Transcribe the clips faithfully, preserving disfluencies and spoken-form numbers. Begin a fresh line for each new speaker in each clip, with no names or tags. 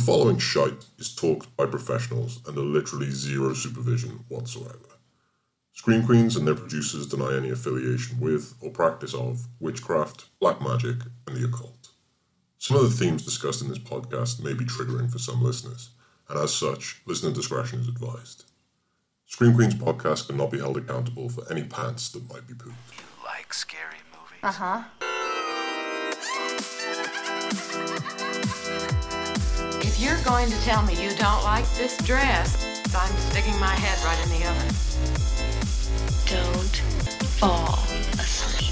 following shite is talked by professionals under literally zero supervision whatsoever. Scream Queens and their producers deny any affiliation with or practice of witchcraft, black magic, and the occult. Some of the themes discussed in this podcast may be triggering for some listeners, and as such, listener discretion is advised. Scream Queens podcast cannot be held accountable for any pants that might be pooped.
You like scary movies?
Uh-huh.
If you're going to tell me you don't like this dress, I'm sticking my head right in the oven.
Don't fall asleep.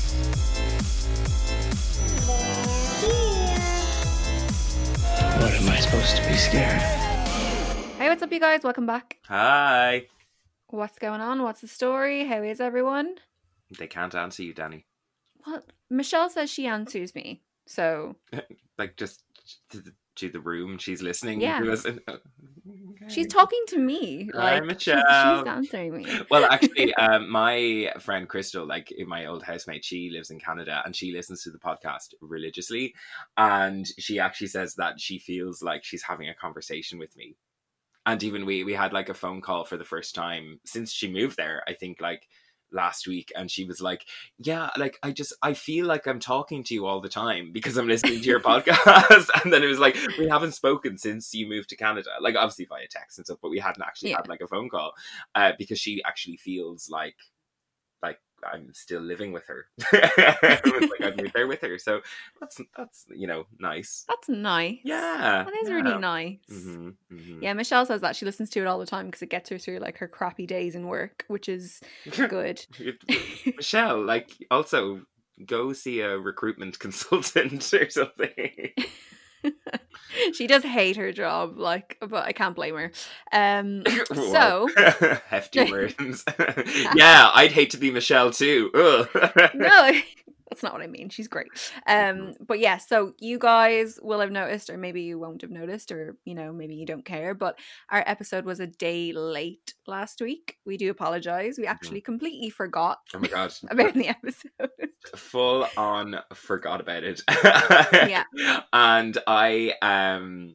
What am I supposed to be scared?
Hey, what's up, you guys? Welcome back.
Hi.
What's going on? What's the story? How is everyone?
They can't answer you, Danny.
What? Michelle says she answers me, so...
Like, just to the, to the room, she's listening
Yeah.
to us. And, okay.
She's talking to me.
Hi,
Like,
Michelle.
She's, she's answering me.
Well, actually, um, my friend Crystal, like my old housemate, she lives in Canada and she listens to the podcast religiously. And she actually says that she feels like she's having a conversation with me. And even we, we had like a phone call for the first time since she moved there, I think like last week. And she was like, yeah, like I just, I feel like I'm talking to you all the time because I'm listening to your podcast. And then it was like, we haven't spoken since you moved to Canada. Like obviously via text and stuff, but we hadn't actually
Yeah.
had like a phone call uh, because she actually feels like, like I'm still living with her. It was like I've moved there with her. So that's, that's, you know, nice.
That's nice.
Yeah.
That is
yeah.
really nice.
Mm-hmm, mm-hmm.
Yeah, Michelle says that she listens to it all the time because it gets her through like her crappy days in work, which is good.
Michelle, like, also go see a recruitment consultant or something.
She does hate her job, like, but I can't blame her. Um, so
Hefty words. Yeah, I'd hate to be Michelle too. Ugh.
no, that's not what I mean. She's great. Um, but yeah, so you guys will have noticed, or maybe you won't have noticed, or you know, maybe you don't care. But our episode was a day late last week. We do apologize. We actually completely forgot
Oh my god.
about the episode.
Full on forgot about it.
Yeah.
And I um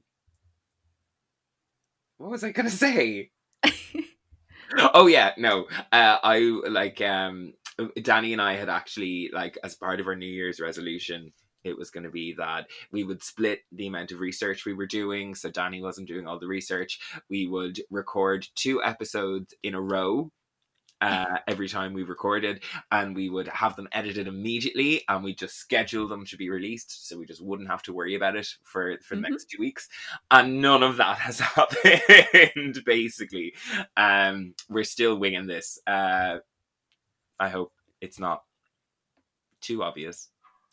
what was I gonna say? Oh yeah, no. Uh I like um Danny and I had actually, like, as part of our New Year's resolution, it was going to be that we would split the amount of research we were doing. So Danny wasn't doing all the research. We would record two episodes in a row uh, every time we recorded, and we would have them edited immediately, and we just schedule them to be released. So we just wouldn't have to worry about it for, for the
Mhm.
next two weeks. And none of that has happened, basically. Um, we're still winging this. Uh, I hope it's not too obvious.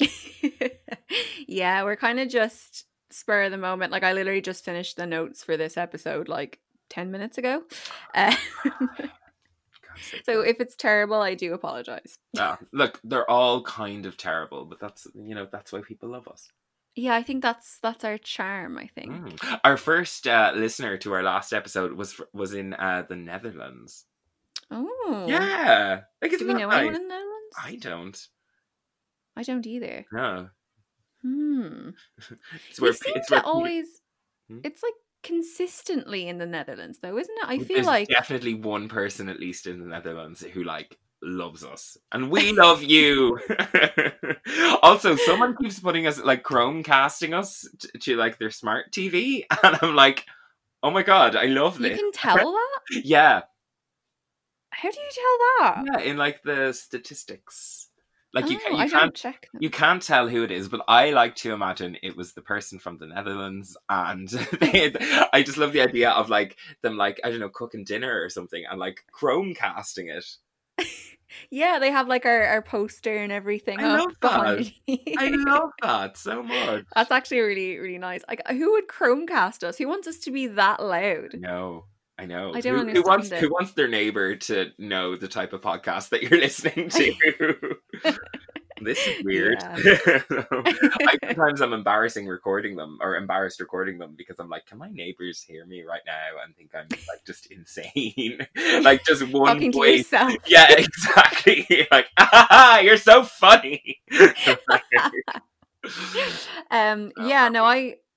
Yeah, we're kind of just spur of the moment. Like, I literally just finished the notes for this episode like ten minutes ago. Uh,
God's sake.
so if it's terrible, I do apologize.
Ah, look, they're all kind of terrible, but that's, you know, that's why people love us.
Yeah, I think that's that's our charm, I think.
Mm. Our first uh, listener to our last episode was fr- was in uh, the Netherlands.
Oh.
Yeah, like,
Do
isn't
we
that
know
nice?
anyone in the Netherlands?
I don't.
I don't either.
No,
Hmm.
it's
We
where
seem
it's
to
where
always...
Hmm?
It's like consistently in the Netherlands, though, isn't it? I feel
There's
like...
definitely one person at least in the Netherlands who like loves us, and we love you. Also, someone keeps putting us like Chromecasting us to, to like their smart T V, and I'm like, oh my god, I love
You
this.
can tell that?
Yeah,
How do you tell that?
yeah, in like the statistics, like you
Oh,
can, you
I
can't
don't check them.
you can't tell who it is, but I like to imagine it was the person from the Netherlands, and they, I just love the idea of like them, like, I don't know, cooking dinner or something, and like Chromecasting it.
Yeah, they have like our, our poster and everything
I
up
love that.
behind.
I love that so much.
That's actually really, really nice. Like, who would Chromecast us? Who wants us to be that loud?
No, I know.
I don't
who, who wants
understand it.
who wants their neighbor to know the type of podcast that you're listening to? This is weird.
Yeah.
I sometimes I'm embarrassing recording them, or embarrassed recording them, because I'm like, can my neighbors hear me right now and think I'm like just insane? Like just one
Talking to
voice.
yourself.
Yeah, exactly. Like, ah, you're so funny.
um, yeah, no, I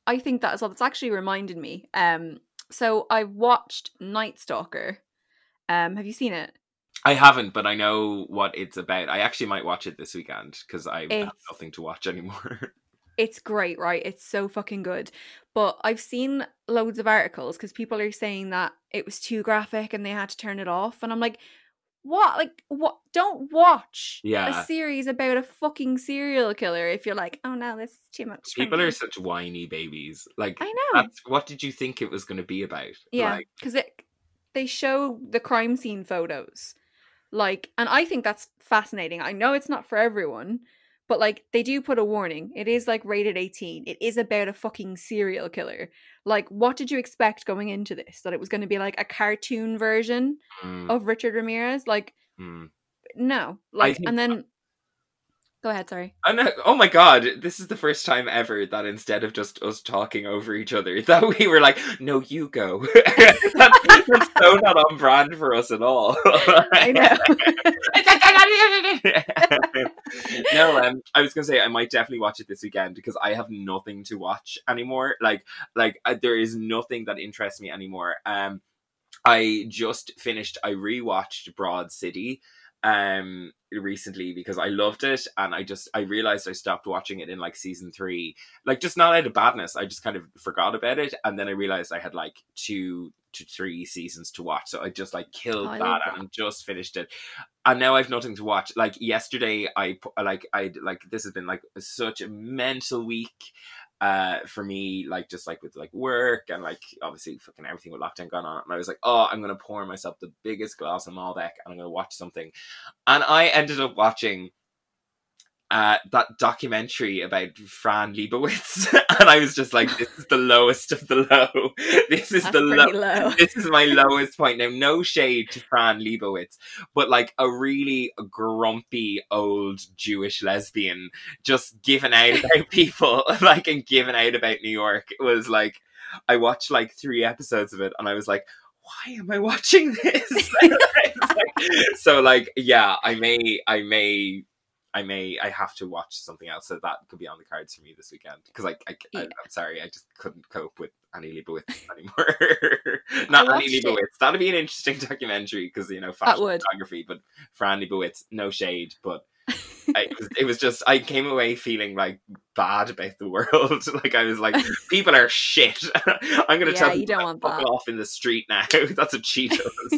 I think that as well. That's actually reminded me. Um, so I watched Night Stalker. Um, have you seen it?
I haven't, but I know what it's about. I actually might watch it this weekend because I
It's-
have nothing to watch anymore.
It's great, right? It's so fucking good. But I've seen loads of articles because people are saying that it was too graphic and they had to turn it off. And I'm like, what? Like, what? Don't watch
Yeah.
a series about a fucking serial killer if you're like, oh no, this is too much. for
People
me."
are such whiny babies. Like,
I know.
that's, what did you think it was going to be about?
Yeah,
Like,
because it they show the crime scene photos, like, and I think that's fascinating. I know it's not for everyone, but like they do put a warning. It is like rated eighteen. It is about a fucking serial killer. Like, what did you expect going into this? That it was going to be like a cartoon version
mm,
of Richard Ramirez? Like,
mm.
no. Like,
think-
and then go ahead. Sorry.
And, uh, oh my god, this is the first time ever that instead of just us talking over each other, that we were like, no, you go. that's, that's so not on brand for us at all.
I know.
no, um, I was gonna say I might definitely watch it this weekend because I have nothing to watch anymore. Like, like uh, there is nothing that interests me anymore. Um, I just finished. I rewatched Broad City, um, recently because I loved it, and I just I realized I stopped watching it in like season three, like just not out of badness. I just kind of forgot about it, and then I realized I had like two to three seasons to watch, so I just like killed
Oh, I
that,
love that.
and just finished it. And now I've nothing to watch. Like yesterday, I pu- like I like this has been like such a mental week uh for me, like just like with like work and like obviously fucking everything with lockdown going on, and I was like, oh, I'm gonna pour myself the biggest glass of Malbec and I'm gonna watch something, and I ended up watching uh that documentary about Fran Lebowitz and I was just like, this is the lowest of the low. This is
That's
the low.
pretty low.
This is my lowest point. Now, no shade to Fran Lebowitz, but like a really grumpy old Jewish lesbian just giving out about people, like, and giving out about New York. It was like, I watched like three episodes of it and I was like, why am I watching this? Like, so like, yeah, I may, I may, I may, I have to watch something else. So that could be on the cards for me this weekend. Because like, I, I,
Yeah.
I'm sorry, I just couldn't cope with Annie Leibovitz anymore. Not
I
Annie
watched it.
Leibovitz. That'd be an interesting documentary because, you know,
That
fashion
would.
photography, but Fran Lebowitz, no shade, but I, it, was, it was just, I came away feeling like bad about the world. Like I was like, people are shit. I'm going to
Yeah,
tell
you
people
don't
to
want
fuck
that.
off in the street now. That's what she does.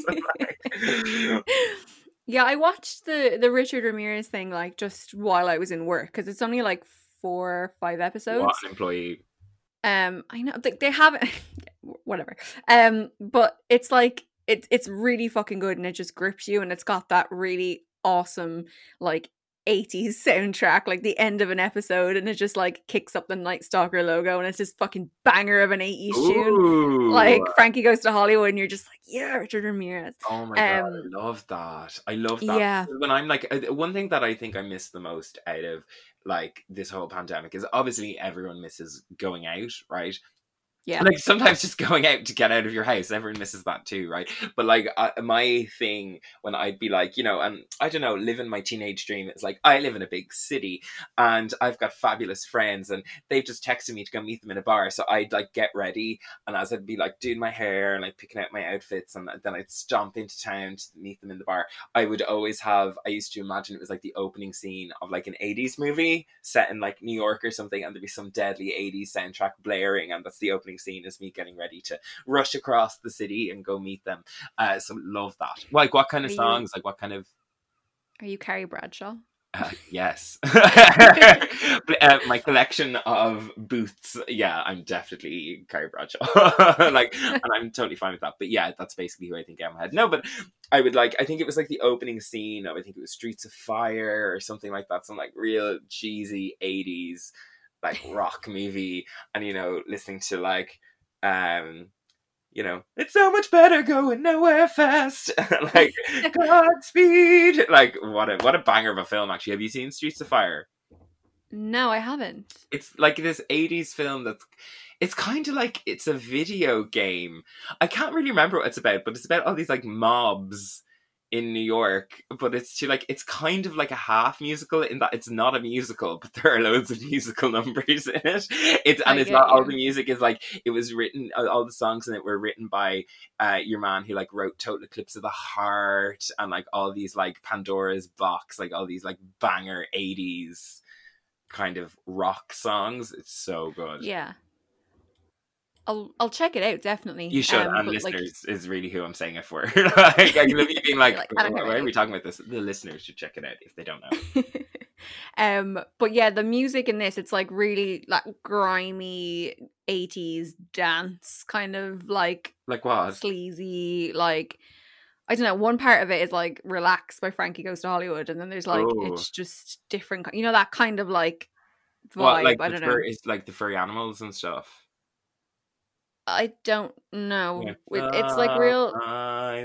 Yeah, I watched the the Richard Ramirez thing like just while I was in work because it's only like four or five episodes.
What an employee.
Um, I know they, they haven't, whatever. Um, but it's like it's it's really fucking good and it just grips you, and it's got that really awesome like eighties soundtrack, like the end of an episode, and it just like kicks up the Night Stalker logo, and it's this fucking banger of an eighties tune.
Ooh.
Like Frankie Goes to Hollywood, and you're just like, yeah, Richard Ramirez.
Oh my god,
Um,
I love that. I love that.
Yeah.
When I'm like, uh, one thing that I think I miss the most out of like this whole pandemic is obviously everyone misses going out, right?
Yeah.
Like sometimes just going out to get out of your house, everyone misses that too, right? But like uh, my thing when I'd be like, you know, and I don't know, living my teenage dream, it's like I live in a big city and I've got fabulous friends and they've just texted me to go meet them in a bar. So I'd like get ready, and as I'd be like doing my hair and like picking out my outfits, and then I'd stomp into town to meet them in the bar, I would always have, I used to imagine it was like the opening scene of like an eighties movie set in like New York or something, and there'd be some deadly eighties soundtrack blaring, and that's the opening scene is me getting ready to rush across the city and go meet them. Uh, so love that. Like what kind of
Are you-
songs? Like what kind of?
Are you Carrie Bradshaw?
Uh, yes. uh, my collection of boots. Yeah, I'm definitely Carrie Bradshaw. Like, and I'm totally fine with that. But yeah, that's basically who I think I am. Head. No, but I would like. I think it was like the opening scene of. I think it was Streets of Fire or something like that. Some like real cheesy eighties like rock movie, and you know, listening to like, um. you know, it's so much better going nowhere fast. Like, Godspeed. Like, what a what a banger of a film, actually. Have you seen Streets of Fire?
No, I haven't.
It's like this eighties film that's, it's kind of like, it's a video game. I can't really remember what it's about, but it's about all these, like, mobs in New York, but it's to like it's kind of like a half musical in that it's not a musical, but there are loads of musical numbers in it. It's and
I
it's
get
not all
you.
the music is like it was written. All the songs in it were written by uh, your man who like wrote Total Eclipse of the Heart and like all these like Pandora's Box, like all these like banger eighties kind of rock songs. It's so good.
Yeah. I'll I'll check it out, definitely.
You should,
Um,
and
but, like,
listeners is really who I'm saying it for. like, I love you being like,
Like, I don't know
why are
about
we
you."
talking about this? The listeners should check it out if they don't know.
um, but yeah, the music in this, it's like really like grimy eighties dance, kind of like
Like what?
sleazy, like I don't know. One part of it is like "Relax" by Frankie Goes to Hollywood, and then there's like
Oh.
it's just different, you know, that kind of like vibe.
What, like
I
the
don't
fur,
know.
it's like the furry animals and stuff.
I don't know.
Yeah.
It- It's like real.
I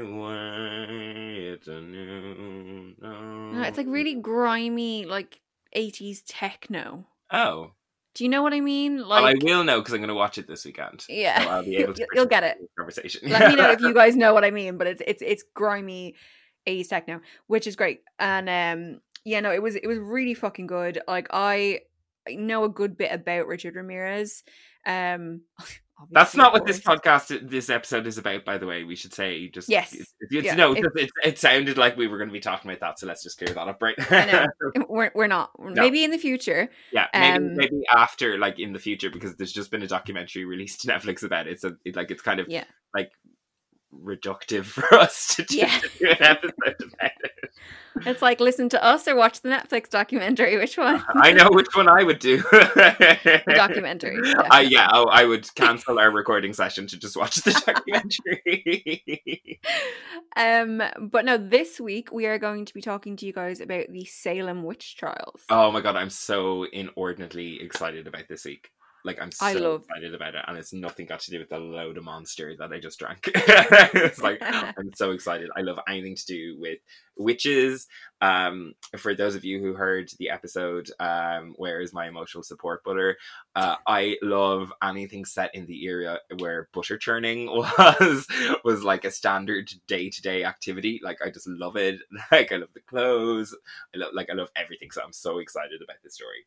wait a new
No, it's like really grimy, like eighties techno.
Oh,
Do you know what I mean?
well, I
Like,
will know because I'm going to watch it this weekend.
yeah,
So I'll be able to.
You'll- you'll get it.
participate in this Conversation.
let me know if you guys know what I mean. But it's it's it's grimy eighties techno, which is great. And um, yeah, no, it was it was really fucking good. Like I, I know a good bit about Richard Ramirez. Um,
That's
obviously,
not
of
what this
course.
podcast, this episode is about, by the way. We should say just
Yes.
It's, it's,
Yeah,
no,
it-
it, it, it sounded like we were going to be talking about that, so let's just clear that up, right?
I know. We're we're not. Maybe in the future.
Yeah, maybe
Um,
maybe after, like in the future, because there's just been a documentary released to Netflix about it. So it, like it's kind of
Yeah.
like reductive for us to do,
Yeah.
to do an episode about it.
It's like listen to us or watch the Netflix documentary. Which one?
I know which one I would do.
The documentary.
I yeah, oh, I would cancel our recording session to just watch the documentary.
Um, but no, this week we are going to be talking to you guys about the Salem witch trials.
Oh my god, I'm so inordinately excited about this week. Like, I'm so
I love-
excited about it, and it's nothing got to do with the load of monster that I just drank. It's like, I'm so excited. I love anything to do with witches. Um, for those of you who heard the episode, um, Where is My Emotional Support Butter? Uh, I love anything set in the era where butter churning was, was like a standard day-to-day activity. Like, I just love it. Like, I love the clothes. I love, like, I love everything. So I'm so excited about this story.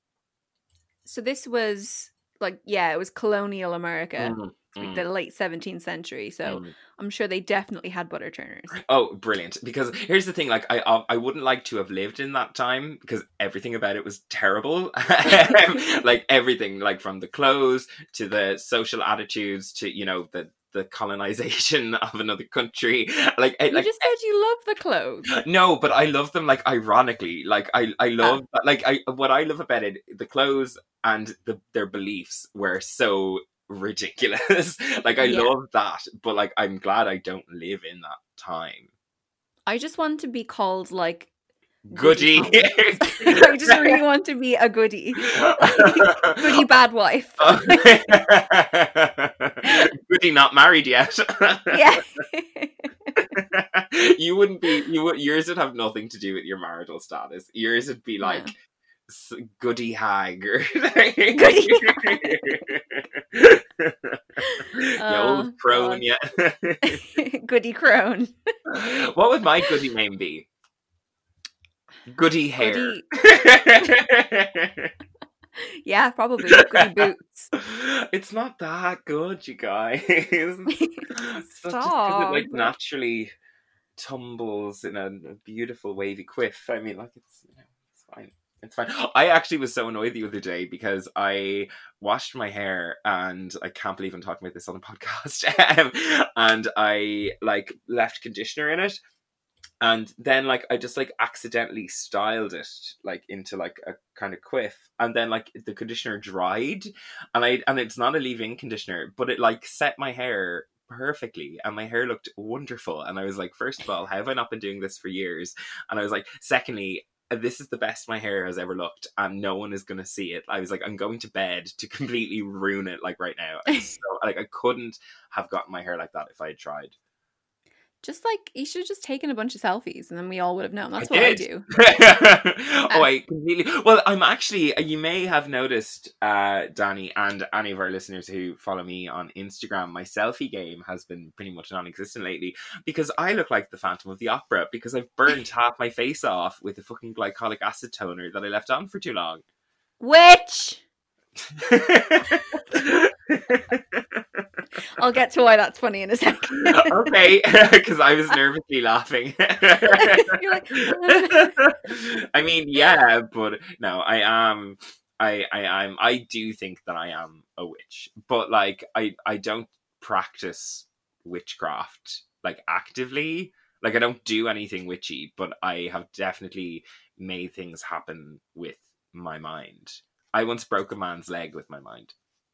So this was like, yeah, it was colonial America,
Mm,
like
mm,
the late seventeenth century. So
mm.
I'm sure they definitely had butter churners.
Oh, brilliant. Because here's the thing, like, I I wouldn't like to have lived in that time because everything about it was terrible. Like, everything, like, from the clothes to the social attitudes to, you know, the, the colonization of another country. Like, I-
You
like
just said you love the clothes.
no, but I love them, like, ironically. Like, I, I love, like, I what I love about it, the clothes and the, their beliefs were so ridiculous. Like, I
Yeah.
love that, but, like, I'm glad I don't live in that time.
I just want to be called like
Goody.
goody comments. I just really want to be a goody, goody bad wife.
Goody not married yet.
Yeah.
You wouldn't be, you would, yours would have nothing to do with your marital status. Yours would be like
No.
s- goody hag or
Goody
You
Oh,
old crone,
God.
yeah.
Goody crone.
What would my goody name be? Goody hair.
Goody. Yeah, probably goody boots.
It's not that good, you guys. It's not just 'cause
Stop.
it like naturally tumbles in a, a beautiful wavy quiff. I mean, like, it's, you know, it's fine. It's fine. I actually was so annoyed the other day because I washed my hair, and I can't believe I'm talking about this on the podcast. Um, and I like left conditioner in it. And then, like, I just, like, accidentally styled it, like, into, like, a kind of quiff. And then, like, the conditioner dried. And I and it's not a leave-in conditioner, but it, like, set my hair perfectly. And my hair looked wonderful. And I was like, first of all, how have I not been doing this for years? And I was like, secondly, this is the best my hair has ever looked. And no one is going to see it. I was like, I'm going to bed to completely ruin it, like, right now. And so, like, I couldn't have gotten my hair like that if I had tried.
Just like you should have just taken a bunch of selfies, and then we all would have known. That's
I
what I
did.
do.
Oh, I completely. Well, I'm actually. You may have noticed, uh, Danny, and any of our listeners who follow me on Instagram, my selfie game has been pretty much non-existent lately because I look like the Phantom of the Opera because I've burnt half my face off with a fucking glycolic acid toner that I left on for too long.
Which I'll get to why that's funny in a second.
Okay, because I was nervously laughing.
You're like,
I mean, yeah, but no, I am. I I am. I do think that I am a witch, but like, I I don't practice witchcraft like actively. Like, I don't do anything witchy, but I have definitely made things happen with my mind. I once broke a man's leg with my mind.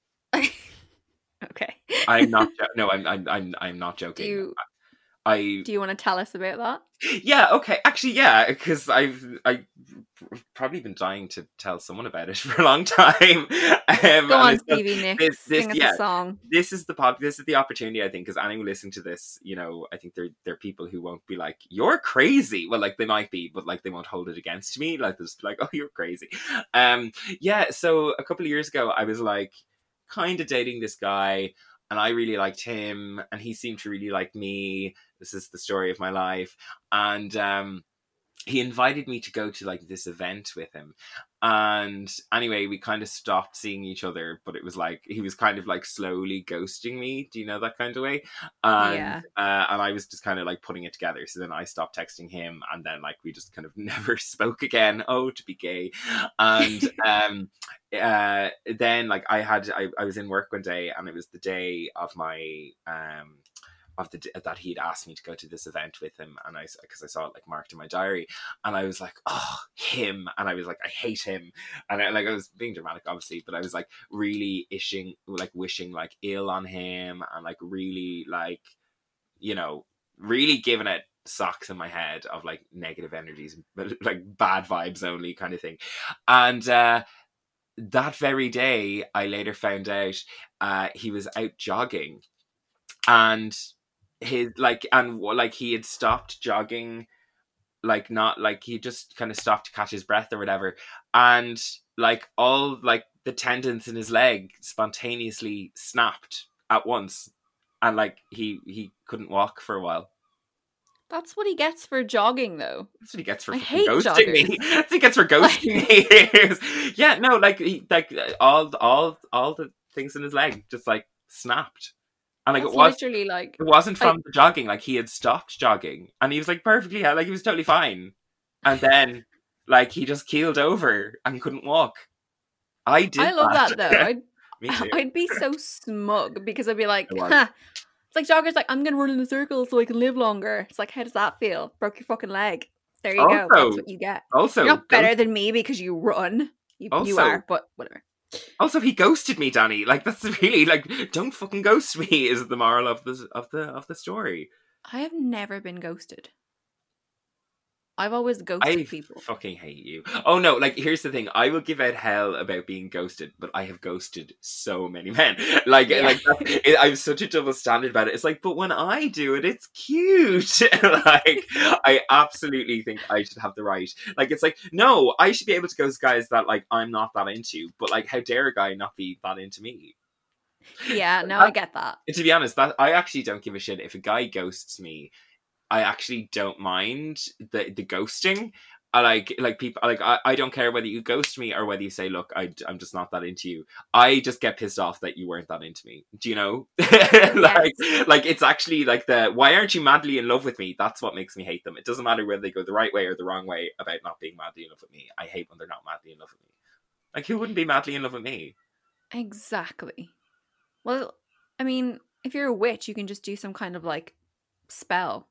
okay.
I'm not. Jo- no, I'm. I'm. I'm. I'm not joking.
Do you,
I.
do you want to tell us about that?
Yeah. Okay. Actually, yeah. Because I've. I've probably been dying to tell someone about it for a long time. Um,
Go on,
it's just-
Stevie Nicks.
this- this-
Sing us
yeah.
a song.
This is the pod. This is the opportunity, I think, because anyone listening to this, you know, I think there there are people who won't be like, "You're crazy." Well, like they might be, but like they won't hold it against me. Like they'll just be like, "Oh, you're crazy." Um. Yeah. So a couple of years ago, I was like, kind of dating this guy, and I really liked him, and he seemed to really like me. This is the story of my life, and um. he invited me to go to like this event with him, and anyway we kind of stopped seeing each other, but it was like he was kind of like slowly ghosting me, do you know, that kind of way, and
Yeah.
uh, and I was just kind of like putting it together, so then I stopped texting him, and then like we just kind of never spoke again. Oh, to be gay. And um uh then like I had I, I was in work one day, and it was the day of my um of the that he'd asked me to go to this event with him, and I because I saw it like marked in my diary, and I was like, oh, him, and I was like, I hate him, and I, like I was being dramatic obviously, but I was like really ishing like wishing like ill on him, and like really like, you know, really giving it socks in my head of like negative energies, like bad vibes only kind of thing. And uh that very day I later found out uh he was out jogging, and his like and like he had stopped jogging, like not like he just kind of stopped to catch his breath or whatever, and like all like the tendons in his leg spontaneously snapped at once, and like he he couldn't walk for a while.
That's what he gets for jogging, though.
That's what he gets for
I
fucking
hate
ghosting me.
joggers.
That's what he gets for ghosting me. Yeah, no, like he, like all all all the things in his leg just like snapped. And like
That's
it was
literally like
it wasn't from
I-
the jogging, like he had stopped jogging and he was like perfectly like he was totally fine. And then like he just keeled over and couldn't walk. I did
I love
that,
that though. I'd,
Me too.
I'd be so smug because I'd be like,
I was.
huh. It's like joggers like, I'm gonna run in a circle so I can live longer. It's like, how does that feel? Broke your fucking leg. There you go.
Also-
That's what you get.
Also,
You're not better
ghost-
than me because you run. You, you
Also-
are, but whatever.
also he ghosted me, Danny. Like that's really like don't fucking ghost me is the moral of the of the of the story.
I have never been ghosted. I've always ghosted
I
people.
fucking hate you. Oh no, like here's the thing. I will give out hell about being ghosted, but I have ghosted so many men. Like,
Yeah.
like it, I have such a double standard about it. It's like, but when I do it, it's cute. Like, I absolutely think I should have the right. Like, it's like, no, I should be able to ghost guys that like I'm not that into. But like, how dare a guy not be that into me?
Yeah, no, I get that.
To be honest, that I actually don't give a shit if a guy ghosts me. I actually don't mind the the ghosting. I like like people like I, I don't care whether you ghost me or whether you say, look, I, I'm just not that into you. I just get pissed off that you weren't that into me. Do you know? like
Yes.
like it's actually like the why aren't you madly in love with me? That's what makes me hate them. It doesn't matter whether they go the right way or the wrong way about not being madly in love with me. I hate when they're not madly in love with me. Like who wouldn't be madly in love with me?
Exactly. Well, I mean, if you're a witch, you can just do some kind of like spell.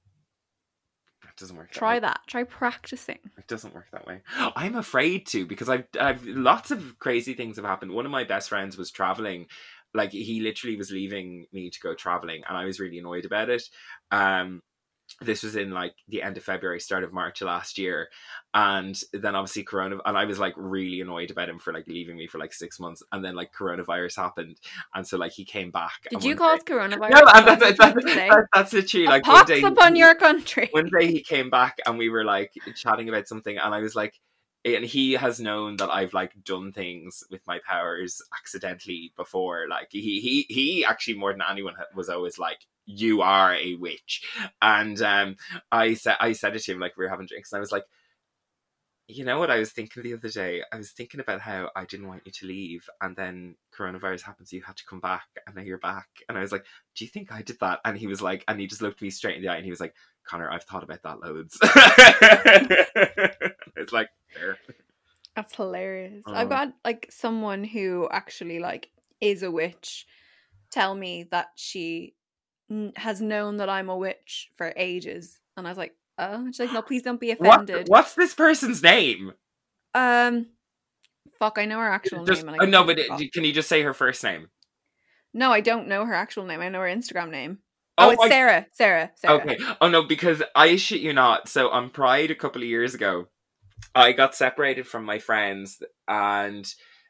It doesn't work. That
Try
way.
that. Try practicing.
It doesn't work that way. I'm afraid to because I've I've lots of crazy things have happened. One of my best friends was traveling, like he literally was leaving me to go traveling, and I was really annoyed about it. Um, this was in like the end of February, start of March of last year. And then obviously Corona, and I was like really annoyed about him for like leaving me for like six months. And then like coronavirus happened. And so like he came back.
Did
and
you
one
call
day-
it coronavirus?
No, and that's, that's,
What
that's,
did you say?
that's, that's literally
A
like one
pox
day,
upon your country.
one day he came back and we were like chatting about something, and I was like, and he has known that I've like done things with my powers accidentally before. Like he he he actually more than anyone was always like, you are a witch. And um I said I said it to him, like we were having drinks, and I was like, you know what I was thinking the other day? I was thinking about how I didn't want you to leave, and then coronavirus happened, so you had to come back, and now you're back. And I was like, do you think I did that? And he was like, and he just looked me straight in the eye, and he was like, Connor, I've thought about that loads. It's like, fair.
That's hilarious.
Oh.
I've got like someone who actually like is a witch tell me that she n- has known that I'm a witch for ages, and I was like, oh, she's like, no, please don't be
What,
offended.
what's this person's name?
Um, fuck, I know her actual
Just,
name. And I
oh, no, but
completely forgot.
it, can you just say her first name?
No, I don't know her actual name. I know her Instagram name. Oh,
Oh,
it's
I-
Sarah. Sarah. Sarah.
Okay. Oh no, because I shit you not. So on Pride a couple of years ago, I got separated from my friends, and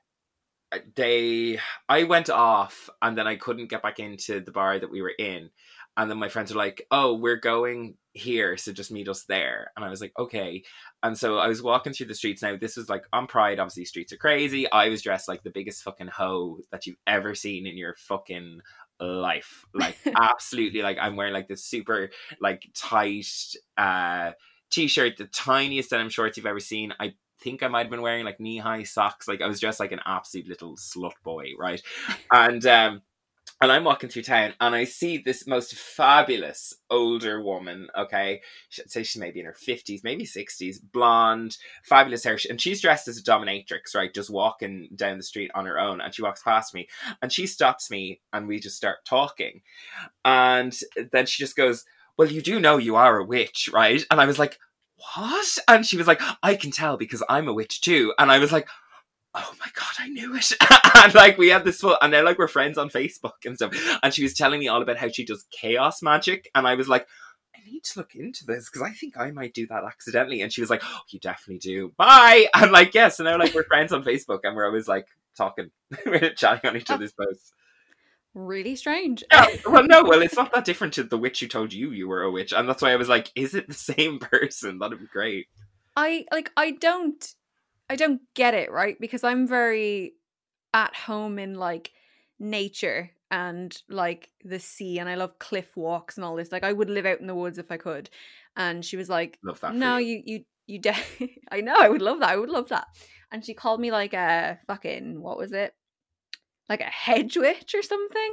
they, I went off, and then I couldn't get back into the bar that we were in, and then my friends were like, "Oh, we're going here, so just meet us there." And I was like, "Okay." And so I was walking through the streets. Now this was like on Pride. Obviously, streets are crazy. I was dressed like the biggest fucking hoe that you've ever seen in your fucking life. Like absolutely. Like I'm wearing like this super like tight uh t-shirt, the tiniest denim shorts you've ever seen. I think I might have been wearing like knee-high socks. Like I was dressed like an absolute little slut boy, right? And um and I'm walking through town, and I see this most fabulous older woman, okay? I'd say she's maybe in her fifties, maybe sixties, blonde, fabulous hair. And she's dressed as a dominatrix, right? Just walking down the street on her own. And she walks past me, and she stops me, and we just start talking. And then she just goes, well, you do know you are a witch, right? And I was like, what? And she was like, I can tell because I'm a witch too. And I was like, oh my god, I knew it. And like we had this full, and now like we're friends on Facebook and stuff. And she was telling me all about how she does chaos magic, and I was like, I need to look into this because I think I might do that accidentally. And she was like, oh, you definitely do. Bye. I'm like, yes. And now like we're friends on Facebook, and we're always like talking, we're chatting on each other's posts.
Really strange.
Yeah, well, no, well, it's not that different to the witch who told you you were a witch, and that's why I was like, is it the same person? That'd be great.
I like I don't I don't get it, right? Because I'm very at home in like nature and like the sea, and I love cliff walks and all this. Like I would live out in the woods if I could. And she was like,
Love that. for
no,
you.
you you you de- I know, I would love that. I would love that. And she called me like a fucking, what was it? Like a hedge witch or something.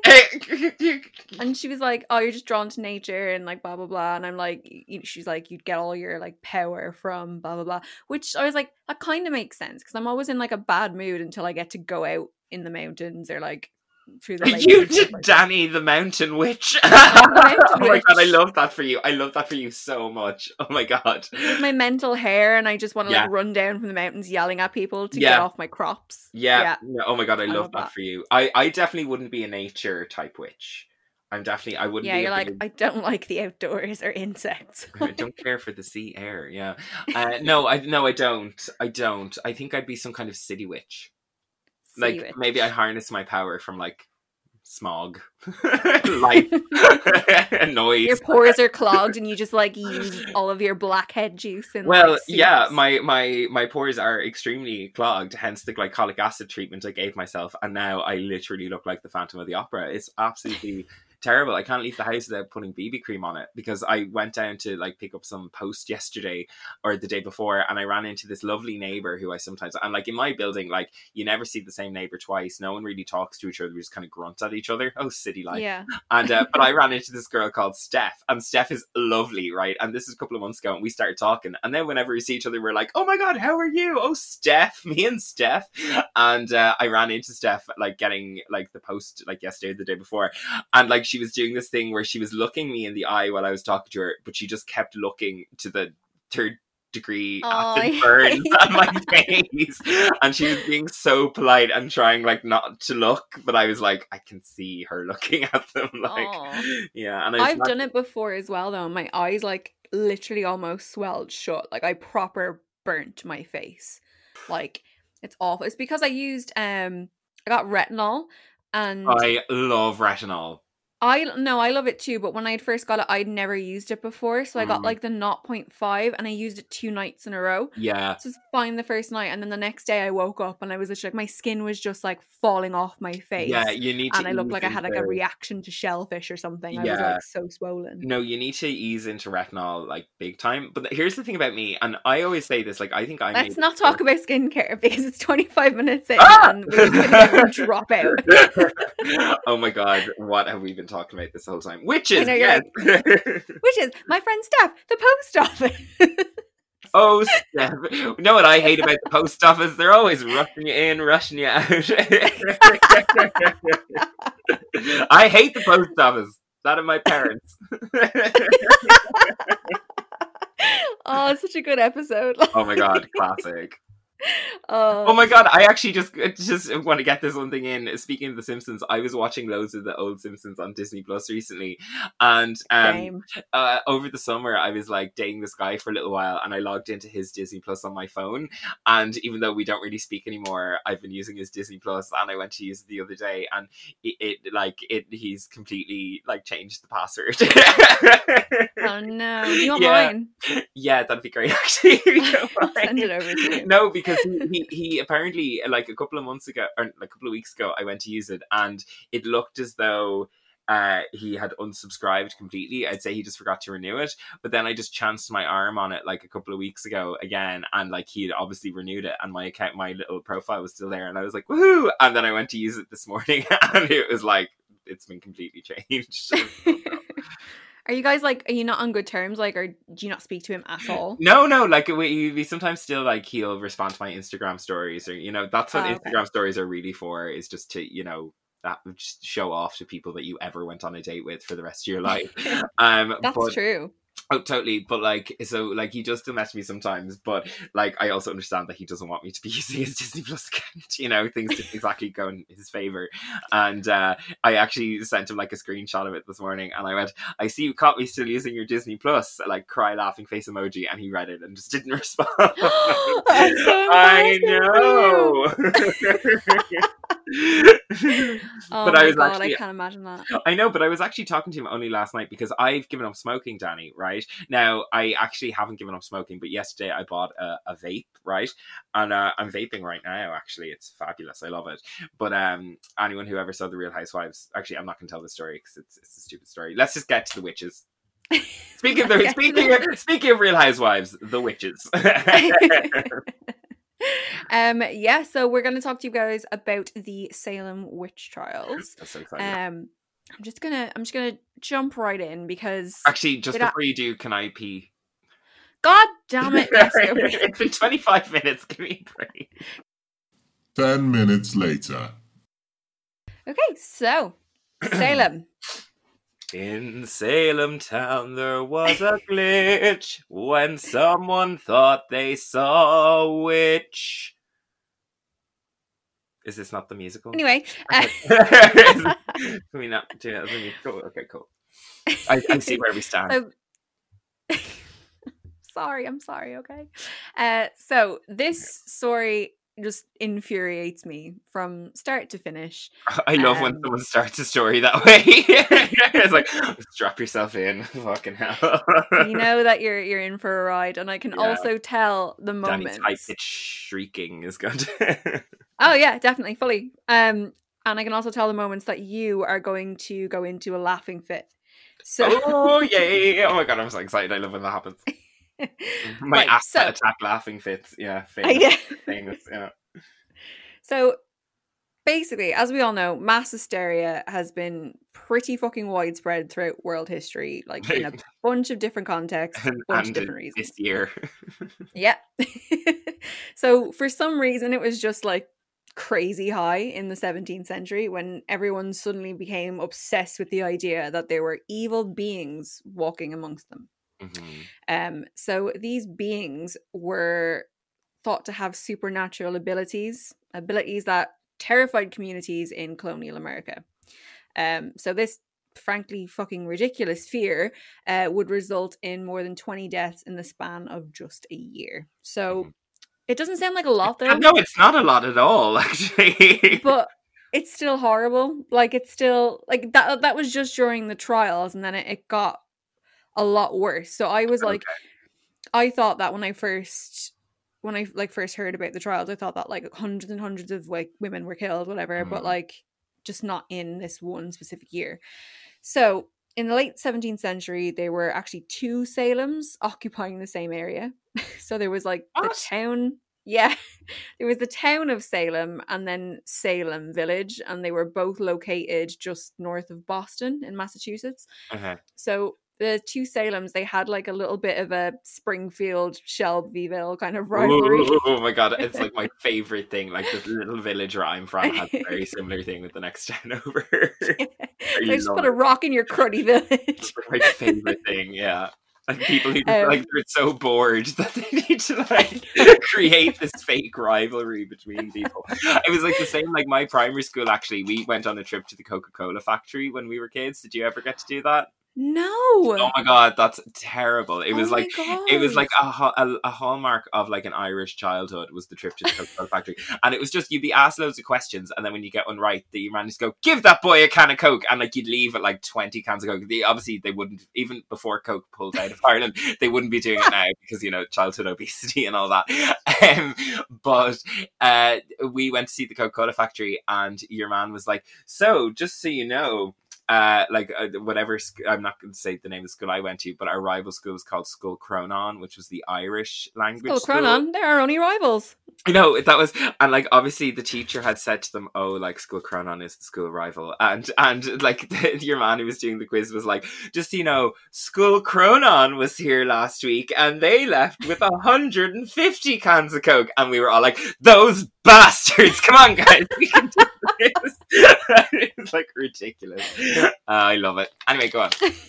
And she was like, oh, you're just drawn to nature and like blah blah blah. And I'm like, you, she's like, you'd get all your like power from blah blah blah, which I was like, that kind of makes sense because I'm always in like a bad mood until I get to go out in the mountains or like through the lakes
You
and stuff
did
like that.
Danny the Mountain Witch.
I'm the Mountain
Oh my god, I
Witch.
love that for you. I love that for you so much. Oh my god.
With my mental hair, and I just want to
Yeah.
like run down from the mountains yelling at people to
Yeah.
get off my crops.
Yeah. yeah. Oh my god, I,
I
love
love
that,
that.
for you. I, I definitely wouldn't be a nature type witch. I'm definitely, I wouldn't
Yeah,
be
you're
a
like,
big-
I don't like the outdoors or insects.
I don't care for the sea air. Yeah. Uh, no, I no, I don't. I don't. I think I'd be some kind of city witch. Like
Sea witch.
maybe I harness my power from like smog, light, noise.
Your pores are clogged and you just like use all of your blackhead juice and
Well,
like,
yeah,
soups.
my, my my pores are extremely clogged, hence the glycolic acid treatment I gave myself, and now I literally look like the Phantom of the Opera. It's absolutely terrible. I can't leave the house without putting B B cream on it because I went down to like pick up some post yesterday or the day before, and I ran into this lovely neighbor who I sometimes, and like in my building, like you never see the same neighbor twice. No one really talks to each other. We just kind of grunt at each other. Oh, city life.
Yeah.
And uh, but I ran into this girl called Steph, and Steph is lovely, right? And this is a couple of months ago, and we started talking. And then whenever we see each other, we're like, "Oh my god, how are you? Oh, Steph, me and Steph." And uh, I ran into Steph like getting like the post like yesterday, or the day before, and like she was doing this thing where she was looking me in the eye while I was talking to her, but she just kept looking to the third degree
Oh,
acid
I
burns
hate
on my face, and she was being so polite and trying like not to look, but I was like, I can see her looking at them, like,
Aw.
yeah. And I was
I've done it before as well, though. My eyes like literally almost swelled shut. Like I proper burnt my face. Like it's awful. It's because I used um I got retinol, and
I love retinol.
I no, I love it too, but when I first got it, I'd never used it before. So I got
Mm.
like the zero point five, and I used it two nights in a row.
Yeah.
So it was fine the first night, and then the next day I woke up and I was literally like, my skin was just like falling off my face.
Yeah, you need to
And I looked
ease
like I had like a
into-
reaction to shellfish or something. I was
Yeah.
like so swollen.
No, you need to ease into retinol like big time. But th- here's the thing about me, and I always say this, like I think I
Let's
made
not
it
talk
so-
about skincare because it's twenty-five minutes in
Ah!
and we're going to drop out.
Oh my god, what have we been talking about this whole time? Witches,
I know, you're
yes.
Which is my friend Steph, the post office.
Oh, Steph. You know what I hate about the post office? They're always rushing you in, rushing you out. I hate the post office. That of my parents.
Oh, it's such a good episode.
Oh my god, classic.
Oh,
Oh my god, I actually just just want to get this one thing in. Speaking of The Simpsons, I was watching loads of the old Simpsons on Disney Plus recently, and um,
same.
uh, over the summer I was like dating this guy for a little while, and I logged into his Disney Plus on my phone, and even though we don't really speak anymore, I've been using his Disney Plus, and I went to use it the other day, and it, it like it he's completely like changed the password.
Oh no, do you want
Yeah.
mine?
Yeah, that'd be great actually. if you don't
I'll
mind.
send it over to you.
No, because he, he, he apparently like a couple of months ago or like a couple of weeks ago I went to use it, and it looked as though uh he had unsubscribed completely. I'd say he just forgot to renew it, but then I just chanced my arm on it like a couple of weeks ago again, and like he had obviously renewed it, and my account, my little profile was still there, and I was like, woohoo! And then I went to use it this morning and it was like it's been completely changed.
Are you guys like, are you not on good terms? Like, or do you not speak to him at all?
No, no, like we, we sometimes still like he'll respond to my Instagram stories, or you know, that's what
Oh, okay.
Instagram stories are really for, is just to, you know, that just show off to people that you ever went on a date with for the rest of your life. Um
That's
but,
true.
Oh, totally. But like, so like he does still message me sometimes, but like I also understand that he doesn't want me to be using his Disney Plus account. You know, things didn't exactly go in his favor. And uh, I actually sent him like a screenshot of it this morning, and I went, "I see you caught me still using your Disney Plus," like cry laughing face emoji, and he read it and just didn't respond.
That's so
I
embarrassing for
know.
Oh
But
my
I was
god,
actually
I can't imagine that.
I know, but I was actually talking to him only last night because I've given up smoking, Danny, right? Now, I actually haven't given up smoking, but yesterday I bought a, a vape, right? And uh, I'm vaping right now, actually. It's fabulous. I love it. But um, anyone who ever saw The Real Housewives, actually, I'm not going to tell the story because it's, it's a stupid story. Let's just get to the witches. Speaking of, the,
Let's get to
speaking,
the-
of, speaking of Real Housewives, the witches.
um yeah, so we're going to talk to you guys about the Salem witch trials.
That's so exciting.
Um I'm just gonna I'm just gonna jump right in because
Actually, just
Wait, I-
before you do, can I pee?
God damn it, yes, go for it.
It's been twenty-five minutes. Give me a break.
Ten minutes later.
Okay, so Salem.
In Salem town there was a glitch when someone thought they saw a witch. Is this not the musical?
Anyway, uh,
Can we not do it as a musical? Okay, cool. I, I see where we stand.
So, sorry, I'm sorry, okay. Uh, so this story just infuriates me from start to finish.
I love when
um,
someone starts a story that way. It's like, strap yourself in. Fucking hell.
You know that you're you're in for a ride, and I can
Yeah.
also tell the
Danny's
moments.
high-pitched shrieking is going to...
Oh yeah, definitely, fully. Um, and I can also tell the moments that you are going to go into a laughing fit. So
Oh, yay. Oh my god, I'm so excited. I love when that happens. My
Right,
ass
so-
attack laughing fits. Yeah,
I
famous.
know.
famous, yeah.
So basically, as we all know, mass hysteria has been pretty fucking widespread throughout world history, like in a bunch of different contexts,
And,
bunch of
and
different reasons.
this year.
Yeah. So for some reason, it was just like crazy high in the seventeenth century when everyone suddenly became obsessed with the idea that there were evil beings walking amongst them.
Mm-hmm.
Um, so these beings were thought to have supernatural abilities, abilities that terrified communities in colonial America. Um, so this frankly fucking ridiculous fear uh, would result in more than twenty deaths in the span of just a year. So
Mm-hmm.
it doesn't sound like a lot, though.
No, it's not a lot at all, actually.
But it's still horrible. Like, it's still like that. That was just during the trials, and then it, it got a lot worse. So I was like, okay. I thought that when I first, when I like first heard about the trials, I thought that like hundreds and hundreds of like women were killed, whatever. Mm. But like, just not in this one specific year. So in the late seventeenth century, there were actually two Salems occupying the same area. So there was like what? the town. Yeah, there was the town of Salem and then Salem Village, and they were both located just north of Boston in Massachusetts.
Uh-huh.
So the two Salems, they had like a little bit of a Springfield, Shelbyville kind of rivalry.
Ooh, oh my god, it's like my favorite thing. Like this little village where I'm from has a very similar thing with the next town over.
Yeah. So I just put it. a rock in your cruddy village.
It's my favorite thing, yeah. And people who um, like they're so bored that they need to like create this fake rivalry between people. It was like the same. Like my primary school, actually, we went on a trip to the Coca-Cola factory when we were kids. Did you ever get to do that?
No.
Oh my god, that's terrible. It was
oh
like it was like a, a a hallmark of like an Irish childhood was the trip to the Coca-Cola factory, and it was just you'd be asked loads of questions, and then when you get one right, the man just go, "Give that boy a can of Coke," and like you'd leave at like twenty cans of Coke. They, obviously, they wouldn't even before Coke pulled out of Ireland, they wouldn't be doing it now because you know childhood obesity and all that. Um, but uh, we went to see the Coca-Cola factory, and your man was like, "So, just so you know." Uh, like uh, whatever sc- I'm not going to say the name of the school I went to, but our rival school was called School Cronan, which was the Irish language
School Cronan, they're our only rivals.
I know that was, and like obviously the teacher had said to them, "Oh, like School Cronan is the school rival," and and like the, your man who was doing the quiz was like, "Just so you know, School Cronan was here last week, and they left with one hundred fifty cans of Coke," and we were all like, "Those bastards! Come on, guys, we can do this." It's like ridiculous. Uh, I love it. Anyway, go on.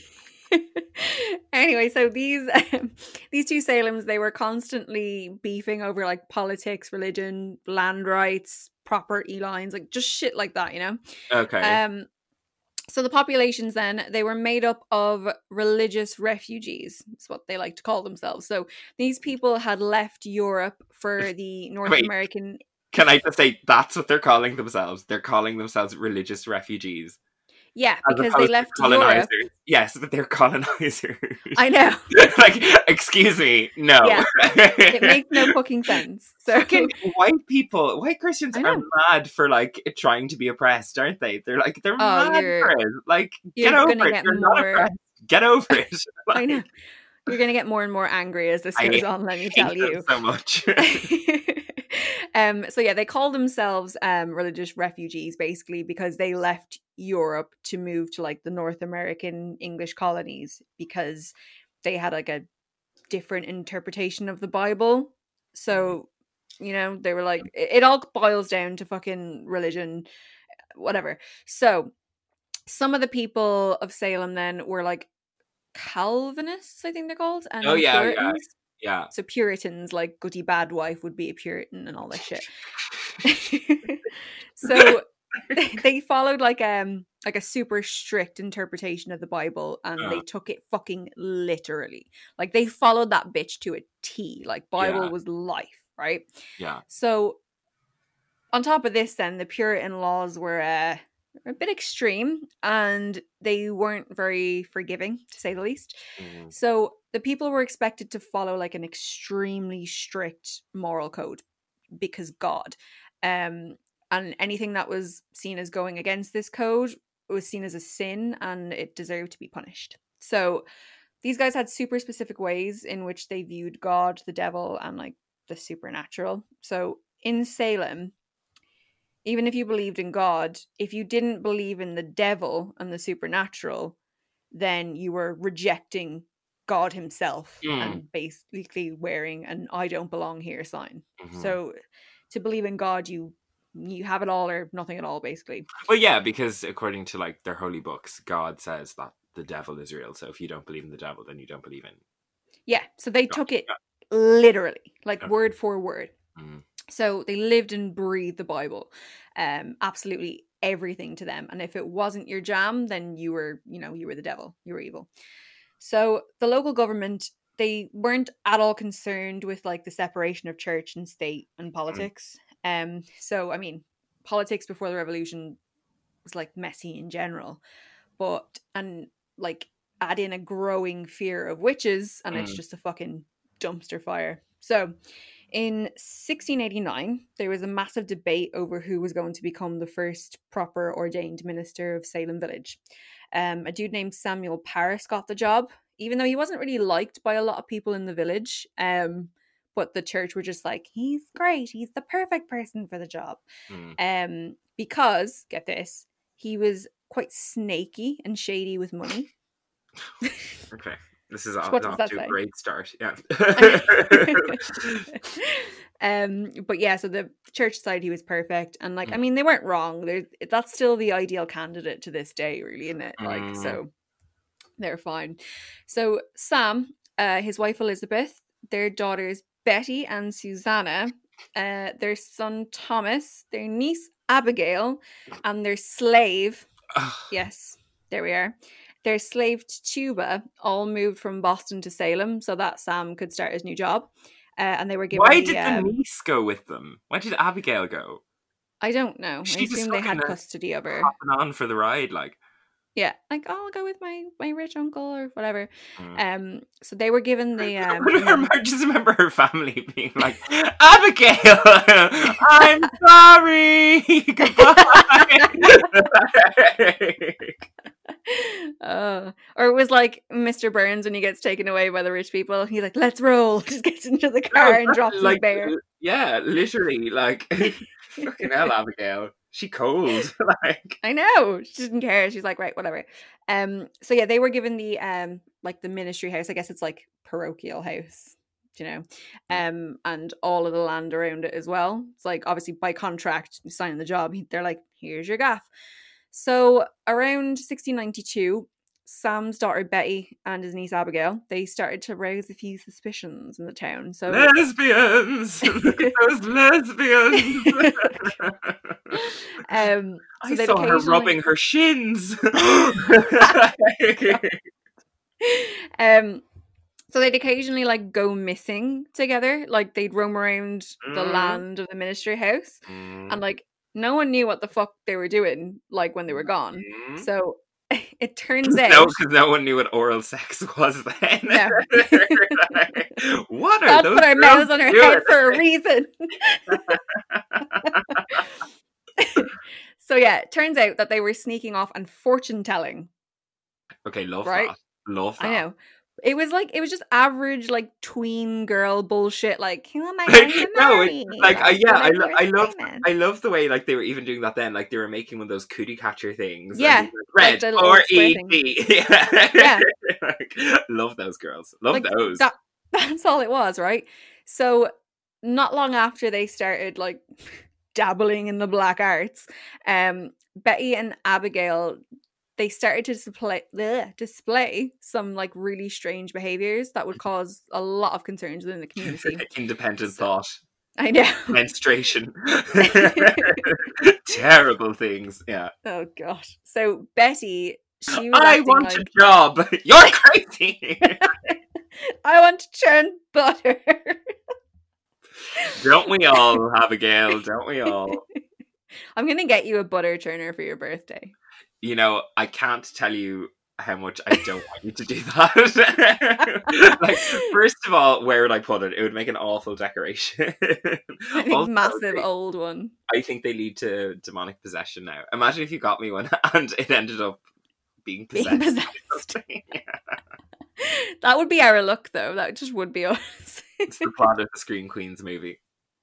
Anyway, so these um, these two Salems, they were constantly beefing over like politics, religion, land rights, property lines, like just shit like that, you know?
Okay.
Um. So the populations then, they were made up of religious refugees. That's what they like to call themselves. So these people had left Europe for the North
Wait.
American...
Can I just say that's what they're calling themselves? They're calling themselves religious refugees.
Yeah, because they left Europe.
Yes, but they're colonizers.
I know.
Like, excuse me, no.
Yeah. It makes no fucking sense. So
fucking white people, white Christians are mad for like trying to be oppressed, aren't they? They're like they're
oh,
mad for it. Like,
you're
get over
gonna
it.
Get
you're
more...
not oppressed. Get over it. Like,
I know. You're gonna get more and more angry as this goes
I
on. Let me tell you.
So much.
um. So yeah, they call themselves um religious refugees basically because they left Europe to move to like the North American English colonies because they had like a different interpretation of the Bible. So, you know, they were like, it, it all boils down to fucking religion, whatever. So some of the people of Salem then were like Calvinists, I think they're called. And
oh yeah,
Puritans.
yeah, yeah.
So Puritans, like Goody Bad Wife would be a Puritan and all that shit. So they followed like um like a super strict interpretation of the Bible, and uh. they took it fucking literally. Like they followed that bitch to a T. Like Bible yeah. was life, right?
Yeah.
So on top of this, then the Puritan laws were uh, a bit extreme, and they weren't very forgiving, to say the least. Mm. So the people were expected to follow like an extremely strict moral code because God. Um. And anything that was seen as going against this code was seen as a sin, and it deserved to be punished. So these guys had super specific ways in which they viewed God, the devil, and like the supernatural. So in Salem, even if you believed in God, if you didn't believe in the devil and the supernatural, then you were rejecting God himself mm. and basically wearing an "I don't belong here" sign. Mm-hmm. So to believe in God, you you have it all or nothing at all, basically.
Well, yeah, because according to like their holy books, God says that the devil is real. So if you don't believe in the devil, then you don't believe in
Yeah, so they
Gotcha.
took it literally, like
Okay.
word for word.
Mm.
So they lived and breathed the Bible, um, absolutely everything to them. And if it wasn't your jam, then you were, you know, you were the devil, you were evil. So the local government, they weren't at all concerned with like the separation of church and state and politics. Um, so I mean, politics before the revolution was like messy in general, but and like add in a growing fear of witches, and it's
Mm.
just a fucking dumpster fire. So in sixteen eighty-nine, there was a massive debate over who was going to become the first proper ordained minister of Salem Village. Um, a dude named Samuel Parris got the job, even though he wasn't really liked by a lot of people in the village. Um, but the church were just like, he's great, he's the perfect person for the job.
Mm.
Um, because, get this, he was quite snaky and shady with money.
Okay. This is off,
What does
off
that
to a
say?
great start. Yeah.
um, but yeah, so the church decided he was perfect, and like, I
Mm.
mean, they weren't wrong. They're, that's still the ideal candidate to this day, really, isn't it? Like,
Mm.
so they're fine. So Sam, uh, his wife Elizabeth, their daughters Betty and Susanna, uh, their son Thomas, their niece Abigail, and their slave, yes, there we are, their slave Tuba, all moved from Boston to Salem so that Sam could start his new job. Uh, and they were given
Why
the,
did the
um,
niece go with them? Why did Abigail go?
I don't know. I
She just
assume they had
fucking, uh,
custody of her.
Hopping on for the ride, like.
Yeah, like, oh, I'll go with my, my rich uncle or whatever.
Mm.
Um, so they were given the um,
I just remember her family being like, Abigail, I'm sorry, goodbye.
uh, or it was like Mister Burns when he gets taken away by the rich people. He's like, "Let's roll!" Just gets into the car and drops
like,
his bear.
Yeah, literally, like, fucking hell, Abigail. She cold, like.
I know. She didn't care. She's like, right, whatever. Um. So yeah, they were given the um, like the ministry house. I guess it's like parochial house, you know, um, and all of the land around it as well. It's like obviously by contract, signing the job, they're like, here's your gaff. So around sixteen ninety-two, Sam's daughter Betty and his niece Abigail, they started to raise a few suspicions in the town. So
Lesbians! Look at those lesbians!
um, so
I
they'd
saw her
occasionally-
rubbing her shins!
um, so they'd occasionally like go missing together. Like they'd roam around the
Mm.
land of the ministry house,
Mm.
and like no one knew what the fuck they were doing. Like when they were gone.
Mm.
So it turns
No,
out
because no one knew what oral sex was then.
No.
What are
God
those
put our
girls
mouths on our
doing?
head for a reason. So yeah, it turns out that they were sneaking off and fortune telling.
Okay, love
Right?
that. Love that.
I know. It was like it was just average like tween girl bullshit. Like who am I going to
No,
marry?
it's like, I, yeah, I,
whatever
lo- I love,
famous.
I love the way like they were even doing that then. Like they were making one of those cootie catcher things. and
Yeah,
it was like,
like the
red
little
or
square
E
thing.
T. Yeah,
Yeah.
Like, love those girls. Love
Like,
those.
that- that's all it was, right? So not long after they started like dabbling in the black arts, um, Betty and Abigail, they started to display bleh, display some like really strange behaviors that would cause a lot of concerns within the community.
Independent
So-
thought.
I know.
Menstruation. Terrible things. Yeah.
Oh gosh. So Betty, she was
I
acting
want
like,
a job. You're crazy.
I want to churn butter.
Don't we all, Abigail? Don't we all?
I'm gonna get you a butter churner for your birthday.
You know, I can't tell you how much I don't want you to do that. Like, first of all, where would I put it? It would make an awful decoration.
I think
Also,
massive
they-
old one.
I think they lead to demonic possession now. Imagine if you got me one and it ended up being
Being
possessed.
possessed. That would be our look, though. That just would be us.
It's the plot of the Scream Queens movie.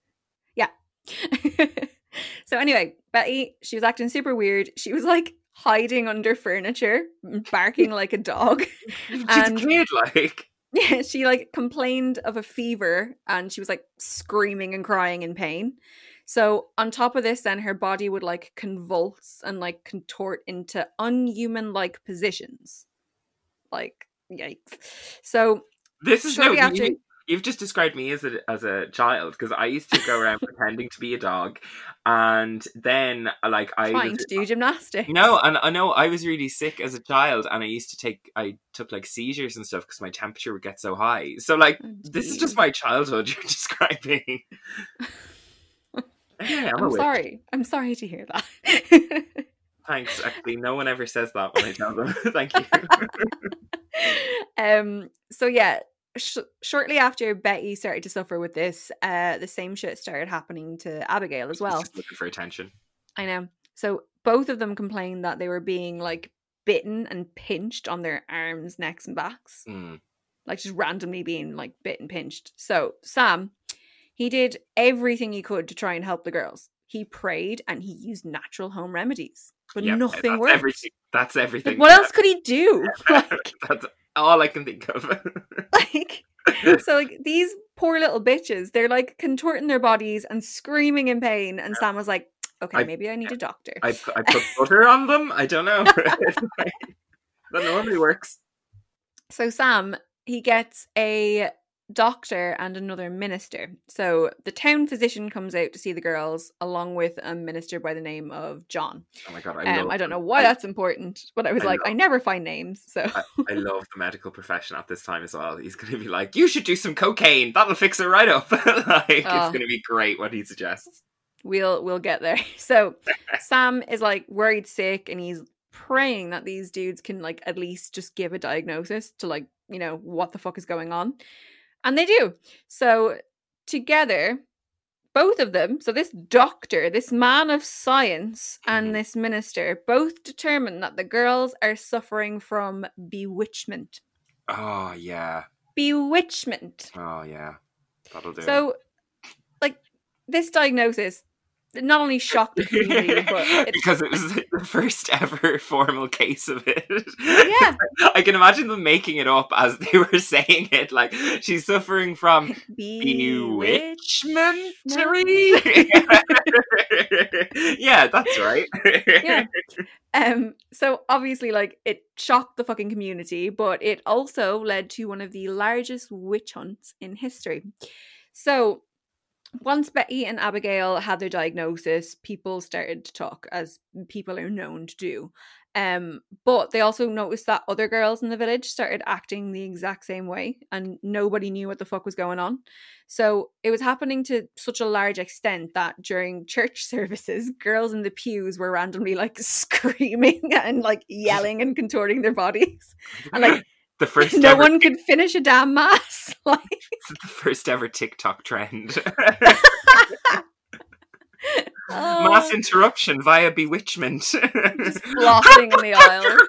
So anyway, Betty, she was acting super weird. She was like hiding under furniture, barking like a dog.
She's
And-
a kid, like.
Yeah, she like complained of a fever and she was like screaming and crying in pain. So on top of this, then her body would like convulse and like contort into unhuman like positions. Like, yikes. So
This is no.
Shortly after-
You, you've just described me as a as a child, because I used to go around pretending to be a dog, and then like I
trying
was,
to do gymnastics.
No, and I know I was really sick as a child, and I used to take, I took like seizures and stuff because my temperature would get so high. So like,
Oh,
this is
geez.
just my childhood you're describing. Yeah, I'm, a
I'm
witch.
sorry. I'm sorry to hear that.
Thanks. Actually, no one ever says that when I tell them. Thank you.
um. So yeah, sh- shortly after Betty started to suffer with this, uh, the same shit started happening to Abigail as well.
Just looking for attention.
I know. So both of them complained that they were being like bitten and pinched on their arms, necks, and backs.
Mm.
Like just randomly being like bit and pinched. So Sam, he did everything he could to try and help the girls. He prayed and he used natural home remedies, but
Yeah,
nothing
that's
worked.
Everything. That's everything.
Like, what else could he do? Like,
That's all I can think of.
like, so like these poor little bitches, they're like contorting their bodies and screaming in pain. And Sam was like, "Okay,
I-
maybe I need a doctor."
I, pu- I put butter on them. I don't know. That normally works.
So Sam, he gets a doctor and another minister. So the town physician comes out to see the girls along with a minister by the name of John.
Oh my god! I,
Um,
love,
I don't know why
I-
that's important, but I was
I
like,
love-
I never find names. So
I, I love the medical profession at this time as well. He's going to be like, you should do some cocaine. That'll fix it right up. Like,
Oh.
it's going to be great what he suggests.
we'll we'll get there. So Sam is like worried sick and he's praying that these dudes can like at least just give a diagnosis to like, you know, what the fuck is going on. And they do. So together, both of them, so this doctor, this man of science, and
Mhm.
this minister both determine that the girls are suffering from bewitchment.
Oh, yeah.
Bewitchment.
Oh, yeah. That'll do.
So, like, this diagnosis not only shocked the community, but it,
because it was the first ever formal case of it.
yeah,
I can imagine them making it up as they were saying it. Like, she's suffering from bewitchment. Yeah, that's right.
Yeah. Um, so obviously, like, it shocked the fucking community, but it also led to one of the largest witch hunts in history. So once Betty and Abigail had their diagnosis, people started to talk, as people are known to do. Um, but they also noticed that other girls in the village started acting the exact same way, and nobody knew what the fuck was going on. So it was happening to such a large extent that during church services, girls in the pews were randomly like screaming and like yelling and contorting their bodies, and like
the first
no
ever,
one could finish a damn mass. Like,
the first ever TikTok trend.
oh,
Mass interruption via bewitchment.
just flossing in the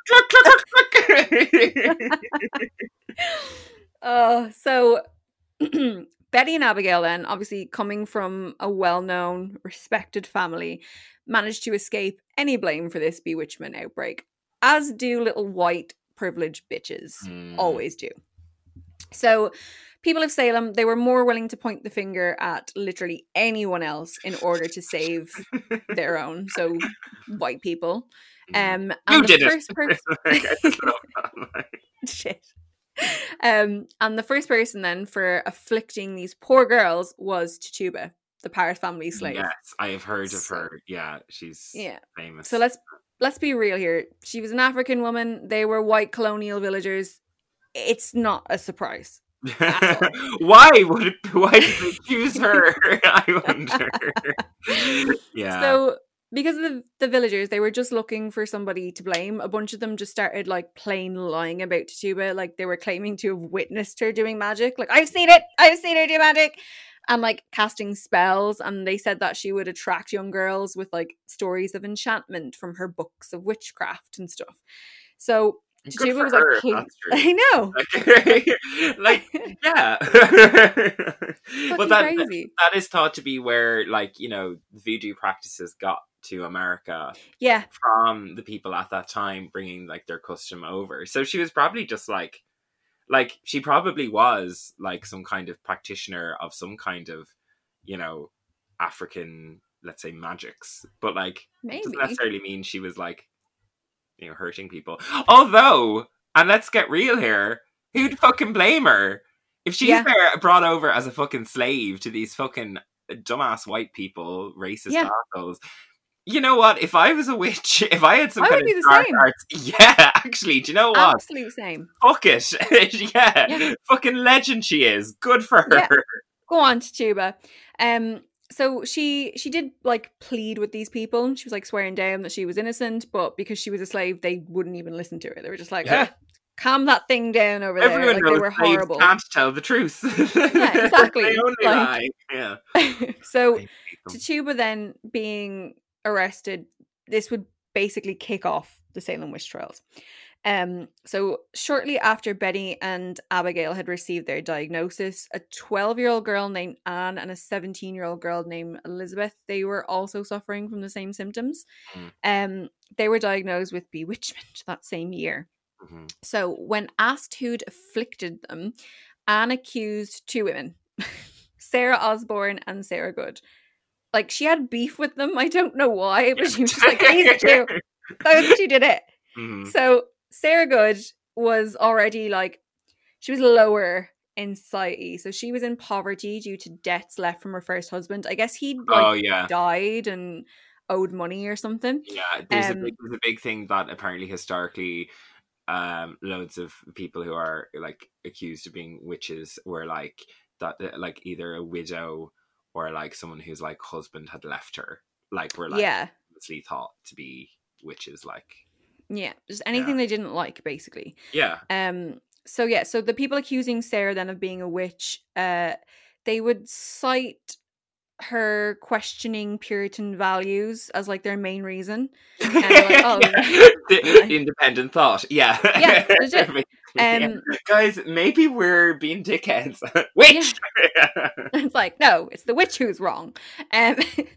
aisle. Oh, so Betty and Abigail then, obviously coming from a well-known, respected family, managed to escape any blame for this bewitchment outbreak, as do little white privileged bitches
Mm.
always do. So people of Salem, they were more willing to point the finger at literally anyone else in order to save their own, so white people. Um, and
You
the
did
first
it.
person
I just love that.
shit. Um, and the first person then for afflicting these poor girls was Tituba, the Parrott family slave.
Yes, I have heard of
So-
her. Yeah, she's
Yeah.
famous.
So let's let's be real here. She was an African woman. They were white colonial villagers. It's not a surprise.
why would it, why did they choose her? I wonder. Yeah.
So because of the, the villagers, they were just looking for somebody to blame. A bunch of them just started like plain lying about Tituba. Like they were claiming to have witnessed her doing magic. Like, I've seen it. I've seen her do magic. And like casting spells. And they said that she would attract young girls with like stories of enchantment from her books of witchcraft and stuff. So
Good
Tituba
for
was like,
her, if
"Please-"
that's true.
I know.
Like, like, yeah.
Fucking
But that
crazy.
that is thought to be where, like, you know, voodoo practices got to America
Yeah.
from the people at that time, bringing like their custom over. So she was probably just like, like she probably was like some kind of practitioner of some kind of, you know, African, let's say, magics. But like, it
Maybe.
doesn't necessarily mean she was like, you know, hurting people. Although, and let's get real here, who'd fucking blame her? If she's
Yeah.
there brought over as a fucking slave to these fucking dumbass white people, racist
Yeah.
assholes, you know what? If I was a witch, if I had some
I
kind
would
of
be the
dark
same.
arts, yeah, actually, do you know what?
Absolute same.
Fuck it. yeah.
Yeah.
Fucking legend she is. Good for her.
Yeah. Go on, Tituba. Um, so she she did like plead with these people. She was like swearing down that she was innocent, but because she was a slave, they wouldn't even listen to her. They were just like,
Yeah.
"Ah, calm that thing down over there."
Everyone
Like
knows
they were
slaves
horrible.
can't tell the truth.
Yeah, exactly.
they only
Like-
lie. Yeah.
So
I hate them.
Tituba then being arrested, this would basically kick off the Salem witch trials. Um, so shortly after Betty and Abigail had received their diagnosis, a twelve-year-old girl named Anne and a seventeen-year-old girl named Elizabeth, they were also suffering from the same symptoms.
Mm.
Um, they were diagnosed with bewitchment that same year.
Mhm.
So when asked who'd afflicted them, Anne accused two women, Sarah Osborne and Sarah Good. Like, she had beef with them. I don't know why, but she was just like, these two, those two did it.
Mhm.
So Sarah Good was already like, she was lower in society. So she was in poverty due to debts left from her first husband. I guess he'd like
Oh, yeah.
died and owed money or something.
Yeah, there's,
Um,
a big, there's a big thing that apparently historically um, loads of people who are like accused of being witches were like that, like either a widow or like someone whose like husband had left her. Like were like
Yeah.
obviously thought to be witches. Like
Yeah. Just anything they didn't like, basically.
yeah,
Um. So yeah, so the people accusing Sarah then of being a witch, uh, they would cite her questioning Puritan values as like their main reason. And they're like, oh,
The independent thought. Yeah,
Yeah, legit.
Yeah.
Um,
Guys, maybe we're being dickheads. Witch.
it's like, no, it's the witch who's wrong. Um,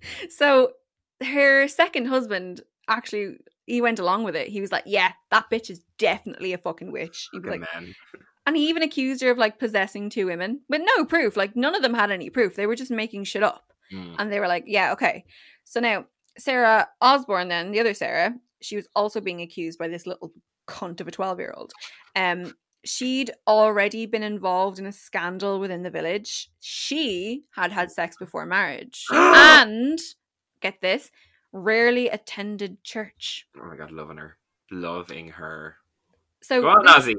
so her second husband actually, he went along with it. He was like, yeah, that bitch is definitely a fucking witch. He was
Good
like,
man.
and he even accused her of like possessing two women with no proof. Like none of them had any proof. They were just making shit up.
Mm.
And they were like, yeah, okay. So now Sarah Osborne, then the other Sarah, she was also being accused by this little cunt of a twelve year old. Um, she'd already been involved in a scandal within the village. She had had sex before marriage, and get this, rarely attended church.
Oh my god, loving her, loving her.
So
Go on,
this-
Ozzy.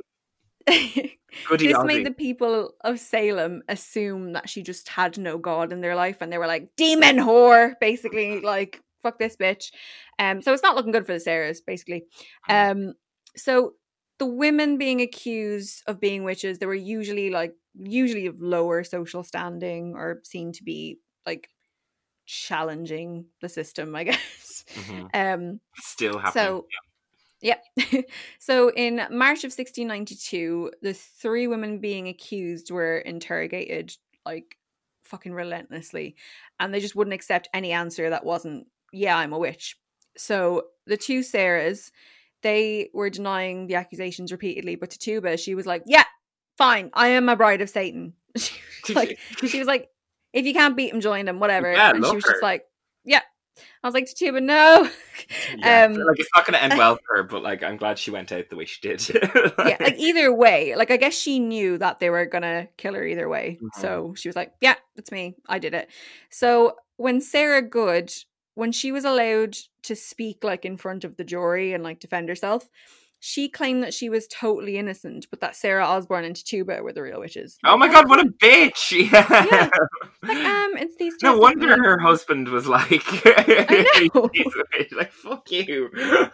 Goody
this
Ozzy.
made the people of Salem assume that she just had no god in their life, and they were like, demon whore, basically, like, fuck this bitch. Um, so it's not looking good for the Sarahs, basically. Um, so the women being accused of being witches, they were usually like usually of lower social standing or seen to be like challenging the system, I guess.
Mhm.
Um,
Still happening.
so yeah. So in March of sixteen ninety-two, the three women being accused were interrogated like fucking relentlessly, and they just wouldn't accept any answer that wasn't, yeah, I'm a witch. So the two Sarahs, they were denying the accusations repeatedly, but Tituba, she was like, yeah, fine, I am a bride of Satan. She was like, she was like, if you can't beat him, join him, whatever.
Yeah,
and
love
she was
her.
just like, yeah. I was like, Tituba, no.
Yeah,
um,
like it's not going to end well for her, but like I'm glad she went out the way she did.
yeah, like either way, like I guess she knew that they were gonna kill her either way.
Mhm.
So she was like, yeah, it's me, I did it. So when Sarah Good, when she was allowed to speak like in front of the jury and like defend herself, she claimed that she was totally innocent, but that Sarah Osborne and Tituba were the real witches.
Oh my god, what a bitch! Yeah.
Yeah. Like, um, it's these two.
No wonder her husband was like,
I know.
like fuck you.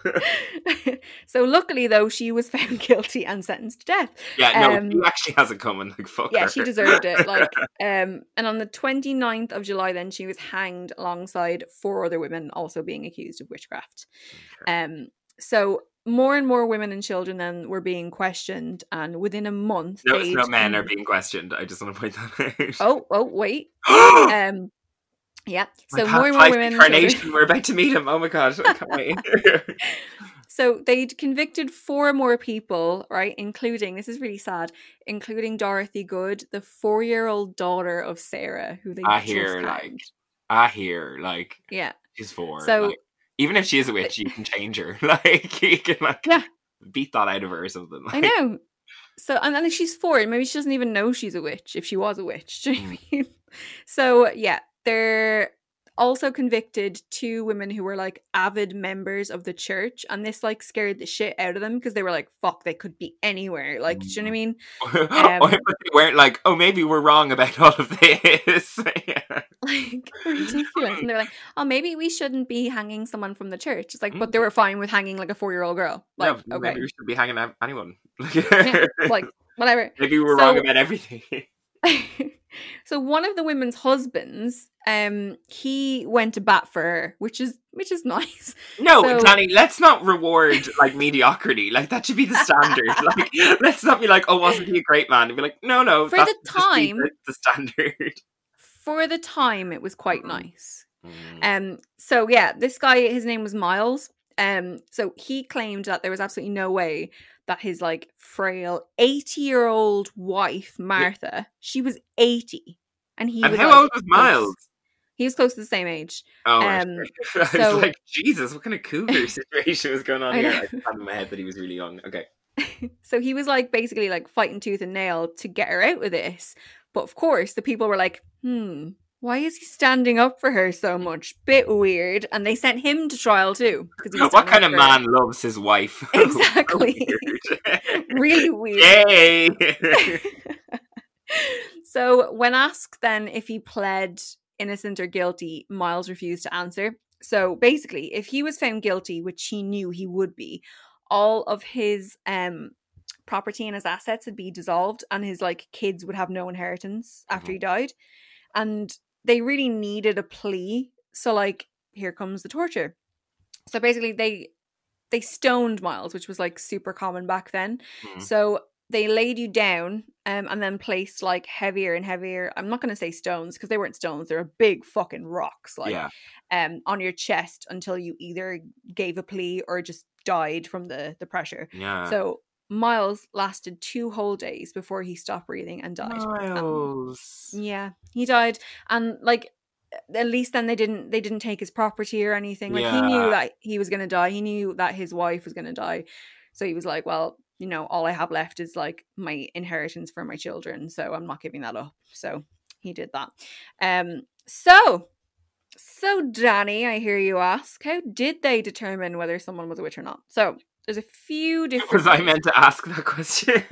So luckily, though, she was found guilty and sentenced to death.
Yeah, no,
Um,
she actually has it coming. Like fuck
Yeah,
her.
she deserved it. Like, um, and on the twenty-ninth of July, then she was hanged alongside four other women also being accused of witchcraft. Um, so more and more women and children then were being questioned, and within a month,
Notice no
they'd-
men are being questioned. I just want to point that out.
Oh, oh, wait.
Oh,
Um, yeah.
my
So
past
more and more
life
women. and children-
incarnation. We're about to meet him. Oh my god, I can't wait.
So they'd convicted four more people, right? Including, this is really sad, including Dorothy Good, the four-year-old daughter of Sarah, who they
I
just
hear like,
hanged.
I hear like
Yeah.
she's four.
So-
like, even if she is a witch, you can change her. Like you can like
Yeah.
beat that out of her or something.
I
Like,
know. So, and then she's four. Maybe she doesn't even know she's a witch, if she was a witch. Do you know what I mean? So, yeah, they're also convicted two women who were like avid members of the church, and this like scared the shit out of them because they were like, fuck, they could be anywhere. Like, do you know what I mean?
Um, or they weren't like, oh, maybe we're wrong about all of this. Yeah.
Like, ridiculous. And they're like, oh, maybe we shouldn't be hanging someone from the church. It's like, mm. but they were fine with hanging like a four-year-old girl. Like,
no,
okay.
Maybe we should be hanging out anyone.
Yeah, like, whatever.
Maybe we're
so,
wrong about everything.
So one of the women's husbands, um, he went to bat for her, which is which is nice.
No,
so,
Danny, let's not reward like mediocrity. Like that should be the standard. Like, let's not be like, oh, wasn't he a great man? And be like, no, no,
for
that's
the time,
the, the standard.
For the time, it was quite nice.
Mm.
Um, so yeah, this guy, his name was Miles. Um, so he claimed that there was absolutely no way that his like frail eighty-year-old wife Martha, yeah. she was eighty, and he
and
was
how
like,
old was Miles?
Close, he was close to the same age.
Oh,
um,
I was
so,
like, Jesus, what kind of cougar situation was going on
I
here?
know.
I just had in my head that he was really young. Okay,
so he was like basically like fighting tooth and nail to get her out of this, but of course the people were like, hmm. Why is he standing up for her so much? Bit weird. And they sent him to trial too. He was
what kind of man her. loves his wife?
Exactly. Weird. Really weird.
Yay!
So when asked then if he pled innocent or guilty, Miles refused to answer. So basically, if he was found guilty, which he knew he would be, all of his um, property and his assets would be dissolved, and his like kids would have no inheritance after mm-hmm. he died. And they really needed a plea. So like, here comes the torture. So basically they they stoned Miles, which was like super common back then. Mm-hmm. So they laid you down um, and then placed like heavier and heavier, I'm not going to say stones because they weren't stones, they were big fucking rocks, like
yeah.
um, on your chest until you either gave a plea or just died from the, the pressure.
Yeah.
So Miles lasted two whole days before he stopped breathing and died.
Miles.
Um, yeah, he died, and like at least then they didn't they didn't take his property or anything. Like yeah. he knew that he was gonna die. He knew that his wife was gonna die, so he was like, well, you know, all I have left is like my inheritance for my children, so I'm not giving that up. So he did that. Um. So. So Danny, I hear you ask, how did they determine whether someone was a witch or not? So. There's a few different...
Was I meant to ask that question?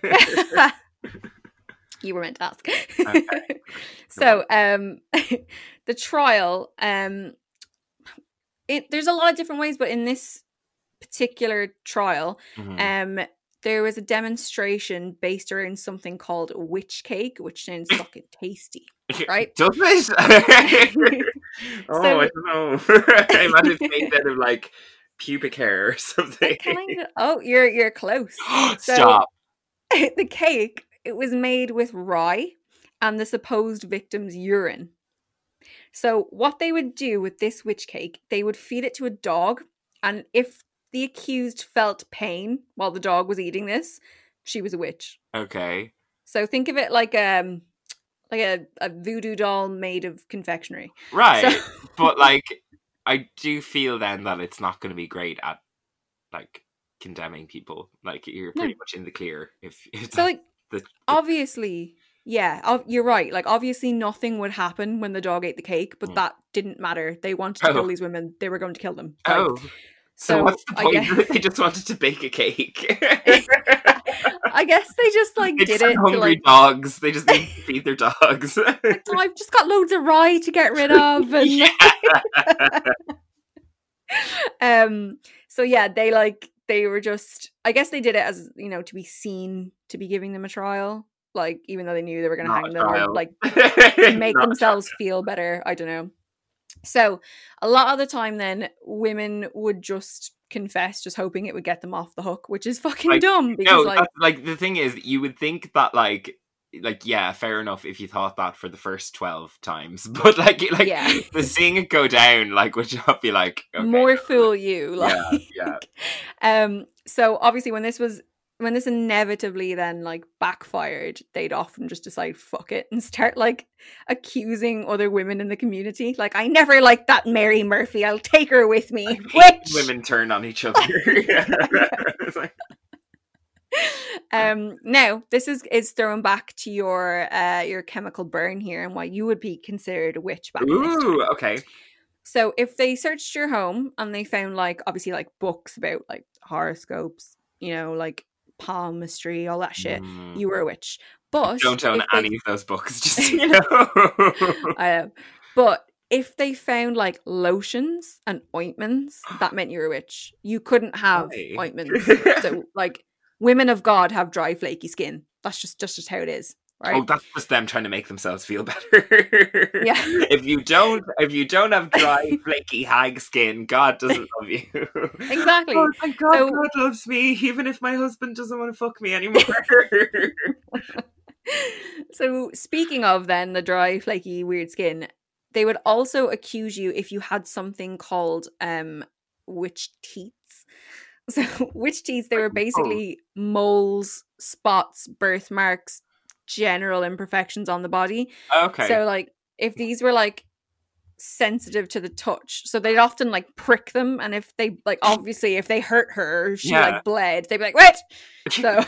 You were meant to ask.
Okay.
So, um, the trial, um, it, there's a lot of different ways, but in this particular trial, mm-hmm. um, there was a demonstration based around something called a witch cake, which sounds fucking tasty, right?
Does it? Oh,
so,
I don't know. I imagine it's made out of like pubic hair or something.
Kind of, oh, you're you're close. So,
Stop.
The cake, it was made with rye and the supposed victim's urine. So what they would do with this witch cake, they would feed it to a dog, and if the accused felt pain while the dog was eating this, she was a witch.
Okay.
So think of it like um like a, a voodoo doll made of confectionery.
Right.
So-
but like I do feel then that it's not going to be great at like condemning people. Like you're pretty no. much in the clear if, if
so like
the, the...
obviously yeah you're right, like obviously nothing would happen when the dog ate the cake, but mm. that didn't matter. They wanted to oh. kill these women, they were going to kill them. Like,
oh so, so what's the point? Guess... They just wanted to bake a cake.
I guess they just like
they
did
just
it
hungry
to, like...
dogs. They just need to feed their dogs.
Like, oh, I've just got loads of rye to get rid of, and
yeah.
um so yeah they like they were just, I guess they did it as, you know, to be seen to be giving them a trial, like even though they knew they were going to hang them or like make themselves feel better, I don't know. So a lot of the time then women would just confess, just hoping it would get them off the hook, which is fucking
like,
dumb because
no,
like
like the thing is you would think that like like yeah fair enough if you thought that for the first twelve times, but like like
yeah.
the seeing it go down like would not be like okay,
more fool you, like
yeah, yeah.
um so obviously when this was when this inevitably then like backfired, they'd often just decide fuck it and start like accusing other women in the community, like, I never liked that Mary Murphy, I'll take her with me. Which
women turn on each other. Yeah. It's like...
Um, now this is is thrown back to your uh your chemical burn here and why you would be considered a witch back in this time.
Ooh, okay.
So if they searched your home and they found like obviously like books about like horoscopes, you know, like palmistry, all that shit,
Mm.
you were a witch. But
Don't own
if they-
any of those books, just so you know.
I know. But if they found like lotions and ointments, that meant you were a witch. You couldn't have
Why?
ointments. So like women of God have dry, flaky skin. That's just just, just how it is. Right.
Oh, that's just them trying to make themselves feel better.
Yeah.
If you don't, if you don't have dry, flaky hag skin, God doesn't love you.
Exactly.
Oh, thank God,
So-
God loves me, even if my husband doesn't want to fuck me anymore.
So speaking of then the dry, flaky, weird skin, they would also accuse you if you had something called um witch teats. So witch teats, they were basically moles, spots, birthmarks, general imperfections on the body.
Okay.
So like if these were like sensitive to the touch, so they'd often like prick them, and if they like obviously if they hurt her, she
Yeah.
like bled, they'd be like, wait. So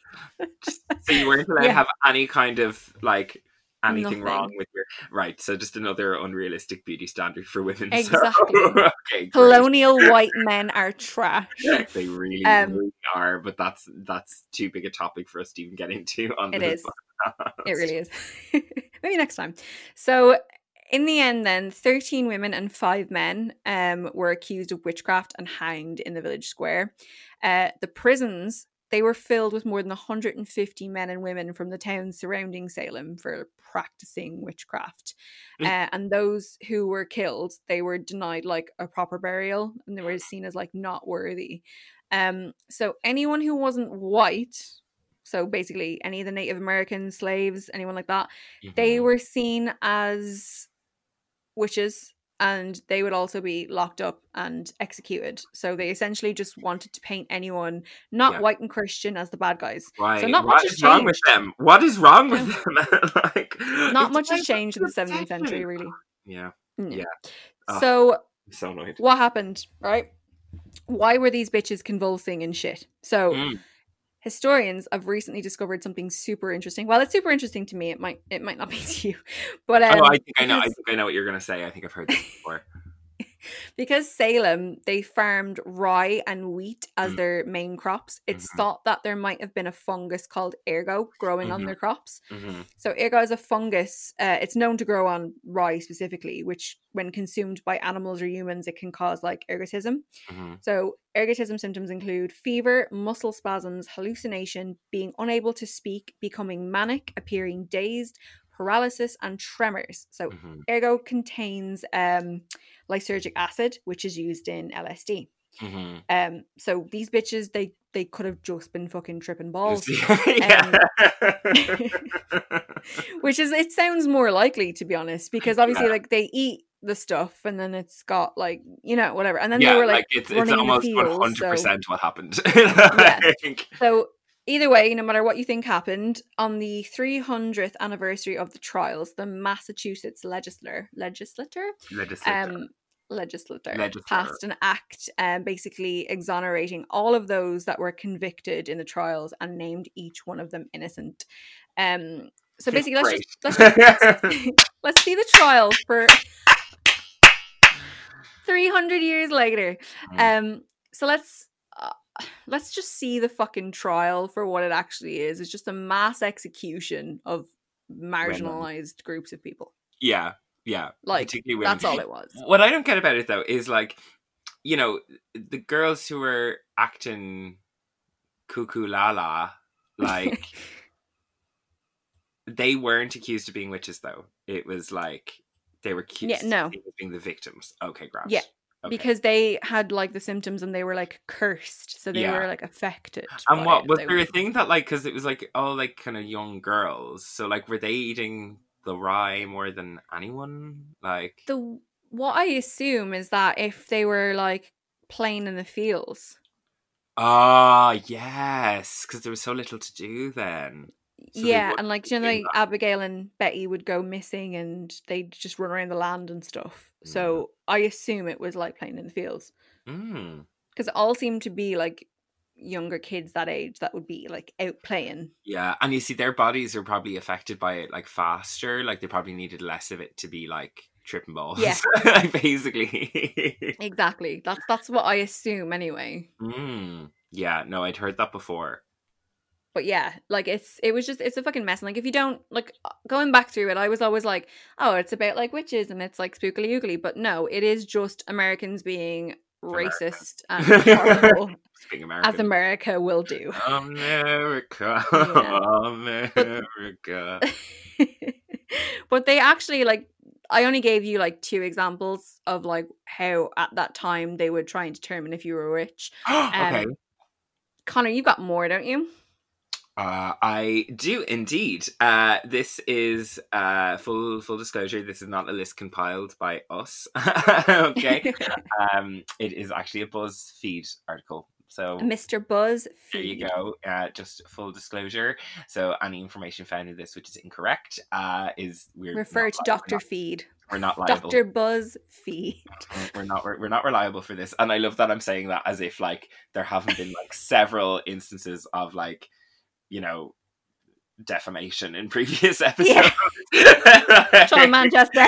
So you weren't allowed
Yeah.
to have any kind of like anything
Nothing.
wrong with your right. So just another unrealistic beauty standard for women. So-
Exactly.
okay. Great.
colonial white men are trash.
They really,
Um,
really are, but that's that's too big a topic for us to even get into on
It
this
is.
podcast.
It really is. Maybe next time. So in the end then, thirteen women and five men um, were accused of witchcraft and hanged in the village square. Uh, the prisons, they were filled with more than one hundred fifty men and women from the towns surrounding Salem for practicing witchcraft.
Mm.
Uh, and those who were killed, they were denied like a proper burial and they were seen as like not worthy. Um, so anyone who wasn't white, so basically any of the Native American slaves, anyone like that, they
Mhm.
were seen as witches and they would also be locked up and executed. So they essentially just wanted to paint anyone not
Yeah.
white and Christian as the bad guys.
Right.
So not
what
much has
is wrong with
changed.
them? What is wrong with them? Like,
Not
it's
much has
like
changed in the seventeenth
perception.
century, really.
Yeah,
No.
Yeah. Ugh.
So
I'm so annoyed.
what happened, right? Why were these bitches convulsing and shit? So
Mm.
historians have recently discovered something super interesting. Well, it's super interesting to me. It might it might not be to you, but um,
oh, I think I know. I
because-
think I know what you're gonna say. I think I've heard this before.
Because Salem, they farmed rye and wheat as
Mm.
their main crops, it's
Mhm.
thought that there might have been a fungus called ergo growing on
Mhm.
their crops.
hmm
So ergo is a fungus. Uh, it's known to grow on rye specifically, which when consumed by animals or humans, it can cause like ergotism.
hmm
So ergotism symptoms include fever, muscle spasms, hallucination, being unable to speak, becoming manic, appearing dazed, paralysis, and tremors. So
hmm
ergo contains um, lysergic acid, which is used in L S D.
hmm
Um, so these bitches, they they could have just been fucking tripping balls,
yeah.
which is it sounds more likely to be honest, because obviously
Yeah.
like they eat the stuff and then it's got like you know whatever, and then
yeah,
they were like,
it's, it's
running in the
almost
fields.
one hundred
So
percent what happened.
Yeah.
Like,
So either way, no matter what you think happened, on the three hundredth anniversary of the trials, the Massachusetts legislature legislator
legislature.
um legislator
Legislator.
passed an act um, basically exonerating all of those that were convicted in the trials and named each one of them innocent. Um so basically let's
Great.
just let's, just, let's, let's see the trial for three hundred years later.
Mm.
Um so let's uh, let's just see the fucking trial for what it actually is. It's just a mass execution of marginalized groups of people.
yeah, yeah.
Like
particularly women.
that's all it was.
What I don't get about it though is like, you know, the girls who were acting cuckoo la la, like they weren't accused of being witches though. It was like they were accused
Yeah, no.
of being the victims. Okay, grand.
Yeah,
Okay.
because they had like the symptoms and they were like cursed, so they
Yeah.
were like affected.
And
by
what
it.
was
They
there
were-
a thing that like because it was like all like kind of young girls, so like were they eating the rye more than anyone? Like
the what I assume is that if they were like playing in the fields,
ah yes, because there was so little to do then. So they
yeah,
would
and like
be
you know,
doing
like, Abigail and Betty would go missing and they'd just run around the land and stuff.
Mm.
So I assume it was like playing in the fields
Mm.
because it all seemed to be like younger kids that age that would be like out playing.
Yeah, and you see their bodies are probably affected by it like faster. Like they probably needed less of it to be like tripping balls.
Yeah.
Like, basically.
Exactly. That's that's what I assume anyway.
Mm. Yeah, no, I'd heard that before.
But yeah, like it's it was just it's a fucking mess. And like if you don't like going back through it, I was always like, oh, it's about like witches and it's like spookily oogly. But no, it is just Americans being racist and horrible,
Being American.
as America will do.
America,
Yeah.
America.
But they actually like I only gave you like two examples of like how at that time they would try and determine if you were a witch.
Okay.
Um, Connor, you got more, don't you?
Uh, I do indeed. Uh, this is uh, full full disclosure. This is not a list compiled by us. Okay, um, it is actually a BuzzFeed article. So
Mister Buzz.
there you go. Uh, just full disclosure. So any information found in this which is incorrect uh, is we're
Refer
not
to
li-
Doctor
We're not,
Feed.
we're not liable.
Doctor Buzz Feed.
We're not we're, we're not reliable for this, and I love that I'm saying that as if like there haven't been like several instances of like, you know, defamation in previous episodes.
Yeah. Sean Manchester.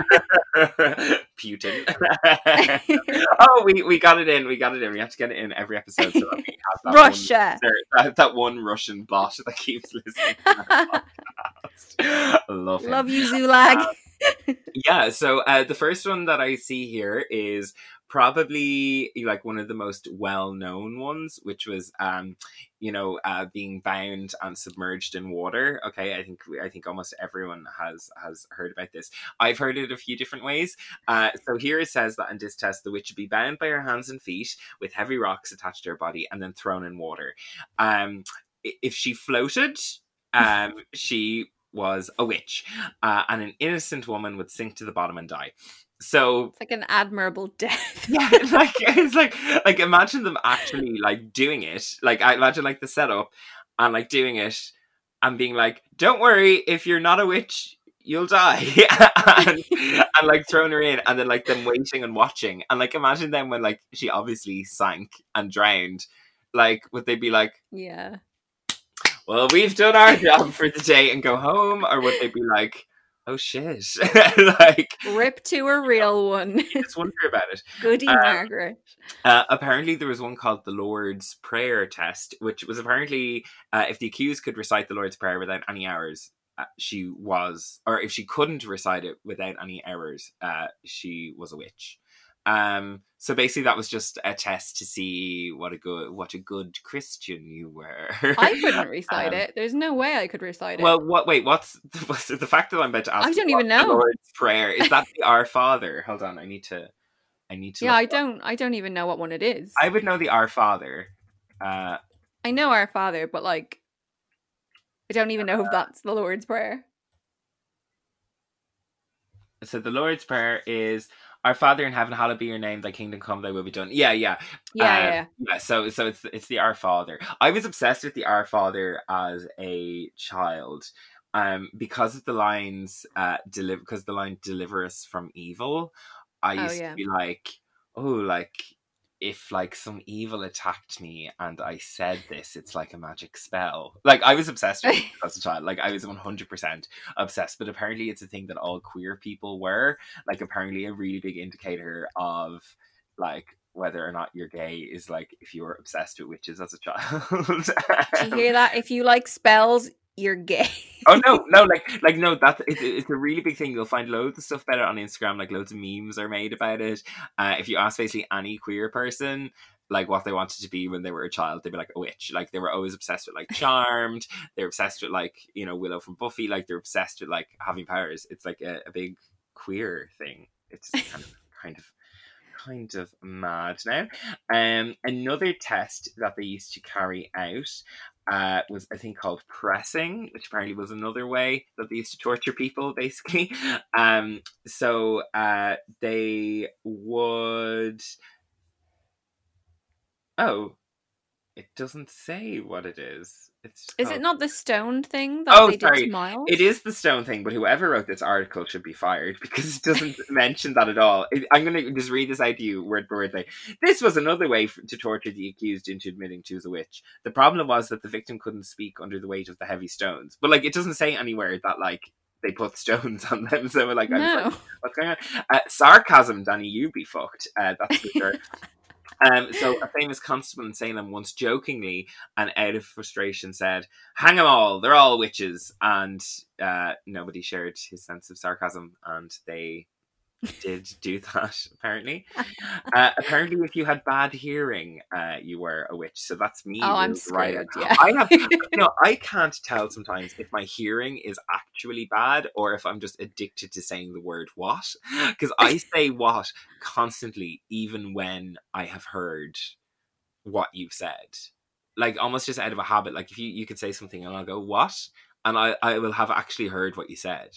Putin. Oh, we, we got it in. We got it in. We have to get it in every episode so that we have that
Russia.
One, that, that one Russian bot that keeps listening to the podcast. Love him.
Love you, Zulag.
Uh, yeah, so uh, the first one that I see here is probably like one of the most well-known ones, which was um you know uh being bound and submerged in water. Okay, I think I think almost everyone has has heard about this. I've heard it a few different ways. Uh so here it says that in this test the witch would be bound by her hands and feet with heavy rocks attached to her body and then thrown in water. Um if she floated, um she was a witch, uh, and an innocent woman would sink to the bottom and die. So
It's like an admirable death.
yeah, like it's like like imagine them actually like doing it. Like I imagine like the setup and like doing it and being like, "Don't worry, if you're not a witch, you'll die," and, and like throwing her in, and then like them waiting and watching, and like imagine them when like she obviously sank and drowned. Like would they be like,
Yeah.
"Well, we've done our job for the day and go home," or would they be like, "Oh shit," like
Rip to a real one.
just wonder about it.
Goody
Um,
Margaret.
Uh, apparently, there was one called the Lord's Prayer test, which was apparently uh, if the accused could recite the Lord's Prayer without any errors, uh, she was, or if she couldn't recite it without any errors, uh, she was a witch. Um, so basically, that was just a test to see what a good, what a good Christian you were.
I couldn't recite
Um,
it. There's no way I could recite it.
Well, what? Wait, what's, what's the fact that I'm about to ask?
I don't
you,
even
what's the
know.
Lord's Prayer, is that the Our Father? Hold on, I need to. I need to.
yeah,
look
I
it up.
don't I don't even know what one it is.
I would know the Our Father. Uh,
I know Our Father, but like I don't even know if that's the Lord's Prayer.
so the Lord's Prayer is, "Our Father in heaven, hallowed be your name. Thy kingdom come. Thy will be done." Yeah, yeah,
Yeah,
Uh,
yeah, yeah.
yeah. So, so it's it's the Our Father. I was obsessed with the Our Father as a child, um, because of the lines, uh, deliver because the line "deliver us from evil." I
Oh,
used
yeah.
to be like, oh, like if like some evil attacked me and I said this, it's like a magic spell. Like I was obsessed with it as a child. Like I was one hundred percent obsessed. But apparently it's a thing that all queer people were. Like apparently a really big indicator of like whether or not you're gay is like if you were obsessed with witches as a child.
Do you hear that? If you like spells, you're gay.
Oh no, no, like, like no, that's it's, it's a really big thing. You'll find loads of stuff about it on Instagram. Like loads of memes are made about it. Uh, if you ask basically any queer person, like what they wanted to be when they were a child, they'd be like a witch. Like they were always obsessed with like Charmed. They're obsessed with like, you know, Willow from Buffy. Like they're obsessed with like having powers. It's like a, a big queer thing. It's kind of, kind of. kind of mad now. Um, another test that they used to carry out uh, was a thing called pressing, which apparently was another way that they used to torture people, basically. Um, so uh, they would... Oh, It doesn't say what it is. It's just
Is
called-
it not the stone thing that
Oh,
they
sorry.
did to Miles?
It is the stone thing, but whoever wrote this article should be fired because it doesn't mention that at all. It- I'm going to just read this out to you word for word. Like, this was another way f- to torture the accused into admitting she was a witch. The problem was that the victim couldn't speak under the weight of the heavy stones. But like, it doesn't say anywhere that like they put stones on them. So like, I'm
No.
like, what's going on? Uh, sarcasm, Danny, you be fucked. Uh, that's for sure. Um, so a famous constable in Salem once jokingly and out of frustration said, "Hang 'em all, they're all witches." And uh, nobody shared his sense of sarcasm, and they did do that, apparently. Uh, apparently, if you had bad hearing, uh, you were a witch. So that's me.
Oh, I'm
ruled right
screwed,
out.
yeah.
I have, you know, I can't tell sometimes if my hearing is actually bad or if I'm just addicted to saying the word "what," because I say "what" constantly, even when I have heard what you've said, like almost just out of a habit. Like if you you could say something and I'll go "what," and I I will have actually heard what you said.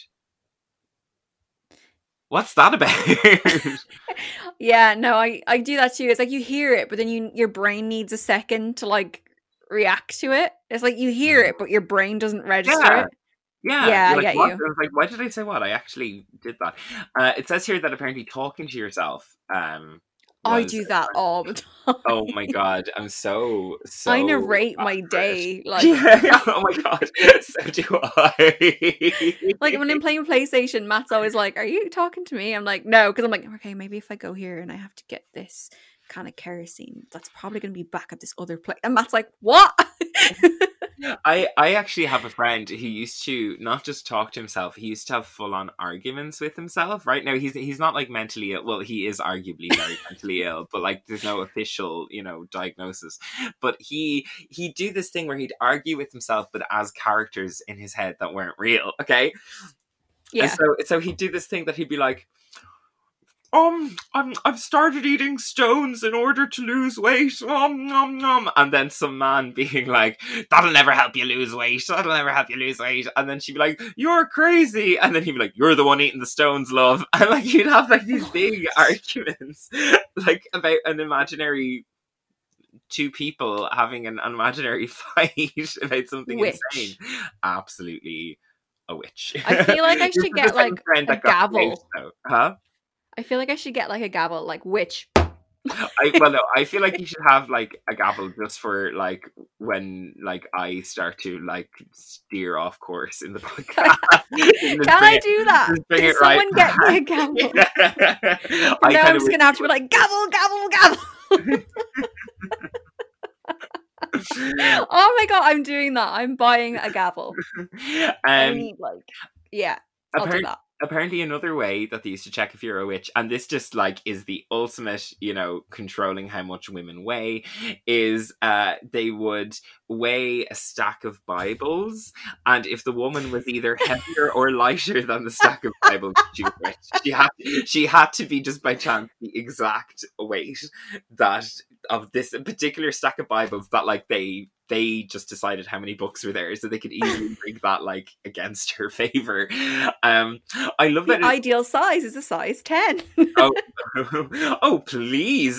What's that about?
Yeah, no, I, I do that too. It's like you hear it, but then you your brain needs a second to like react to it. It's like you hear it, but your brain doesn't register
Yeah.
it.
Yeah,
Yeah,
you're
I get
"What?"
you.
I was like, why did I say what? I actually did that. Uh, it says here that apparently talking to yourself. Um,
I
was-
do that all the time.
Oh my god, I'm so so.
I narrate my
accurate.
day like
Yeah, oh my god, so do I.
like when I'm playing PlayStation, Matt's always like, "Are you talking to me?" I'm like, "No," because I'm like, "Okay, maybe if I go here and I have to get this kind of kerosene, that's probably going to be back at this other place." And Matt's like, "What?"
I I actually have a friend who used to not just talk to himself, he used to have full on arguments with himself. Right now, he's he's not like mentally ill. Well, he is arguably very mentally ill, but like there's no official, you know, diagnosis. But he he'd do this thing where he'd argue with himself, but as characters in his head that weren't real. Okay,
Yeah.
and so so he'd do this thing that he'd be like, Um, I'm, I've started eating stones in order to lose weight. Um, nom, nom. And then some man being like, "That'll never help you lose weight. That'll never help you lose weight." And then she'd be like, "You're crazy." And then he'd be like, "You're the one eating the stones, love." And like you'd have like these big arguments, like about an imaginary two people having an imaginary fight about something
Witch.
insane. Absolutely a witch.
I feel like I
This is
should
the
get,
second
like,
friend
a
that got
gavel.
placed, though. Huh?
I feel like I should get like a gavel, like witch.
I well no, I feel like you should have like a gavel just for like when like I start to like steer off course in the podcast.
Can I do that?
Just bring
Can
it right
someone get me a gavel?
Yeah.
And
I
now
kind
I'm
of
just gonna have to be like gavel, gavel, gavel. Oh my god, I'm doing that. I'm buying a gavel. I
um,
need like, yeah, I'll do
apparent-
that.
apparently another way that they used to check if you're a witch, and this just like is the ultimate, you know, controlling how much women weigh, is uh they would weigh a stack of Bibles, and if the woman was either heavier or lighter than the stack of Bibles, she was witch. She had she had to be just by chance the exact weight that of this particular stack of Bibles that like they they just decided how many books were there, so they could easily bring that like against her favor. Um, I love
The
that. it-
ideal size is a size ten.
oh, oh, please,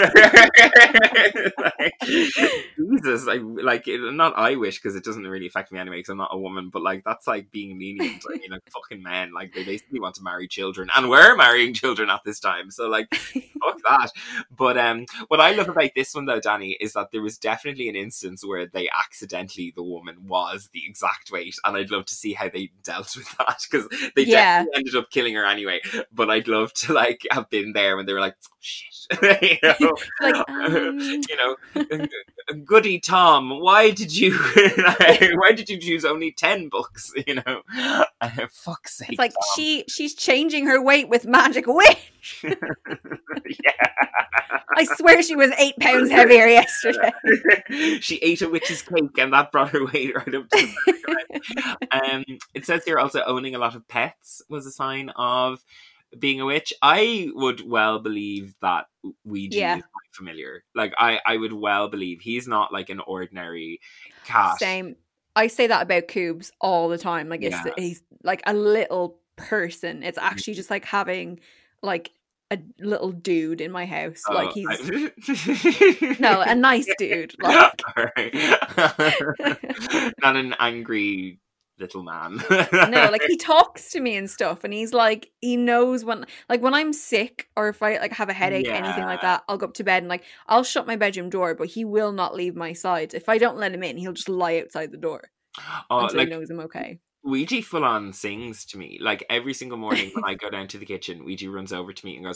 Like, Jesus! I like it, not. I wish because it doesn't really affect me anyway because I'm not a woman. But like that's like being lenient. I mean, like fucking men, like they basically want to marry children, and we're marrying children at this time. So like, fuck that. But um, what I love about this one though, Danny, is that there was definitely an instance where they accidentally the woman was the exact weight, and I'd love to see how they dealt with that because they
Yeah.
definitely ended up killing her anyway. But I'd love to like have been there when they were like, shit, you know,
Like, um,
you know, goody Tom, why did you, why did you choose only ten books? You know, uh, fuck's sake,
it's like
Tom.
she she's changing her weight with magic witch.
Yeah.
I swear she was eight pounds heavier yesterday.
She ate a witch's cake and that brought her weight right up to the um It says here also owning a lot of pets was a sign of being a witch. I would well believe that Ouija
Yeah.
is quite familiar. Like I, I would well believe he's not like an ordinary cat.
Same. I say that about Coobs all the time. Like it's
Yeah.
he's like a little person. It's actually just like having like a little dude in my house.
Oh,
like he's
I-
no, a nice dude. Like
Alright. Not an angry little man.
no, like he talks to me and stuff, and he's like, he knows when, like when I'm sick or if I like have a headache, anything like
Yeah.
that, I'll go up to bed and like I'll shut my bedroom door, but he will not leave my side. If I don't let him in, he'll just lie outside the door
Oh,
until
like
he knows I'm okay.
Ouija full on sings to me. Like every single morning when I go down to the kitchen, Ouija runs over to me and goes,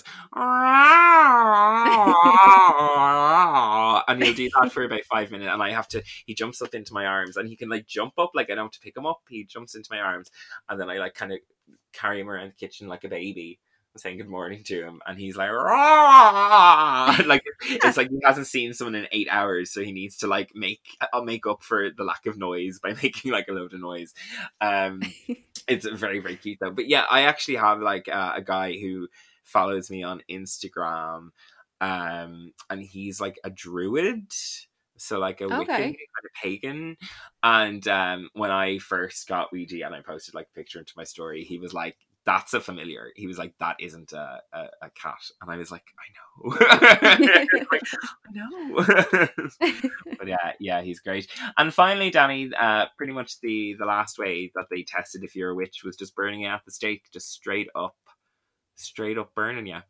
and he'll do that for about five minutes. And I have to, he jumps up into my arms and he can like jump up, like I don't have to pick him up. He jumps into my arms and then I like kind of carry him around the kitchen like a baby, saying good morning to him, and he's like, "Rah!" Like it's like he hasn't seen someone in eight hours, so he needs to like make I'll make up for the lack of noise by making like a load of noise. Um, it's very very cute though. But yeah, I actually have like uh, a guy who follows me on Instagram, um, and he's like a druid. So like a Wiccan,
Okay.
kind of pagan. And um, when I first got Ouija and I posted like a picture into my story, he was like, "That's a familiar." He was like, "That isn't a, a, a cat." And I was like, "I know." Like, I know. But yeah, yeah, he's great. And finally, Danny, uh, pretty much the, the last way that they tested if you're a witch was just burning you at the stake, just straight up, straight up burning you.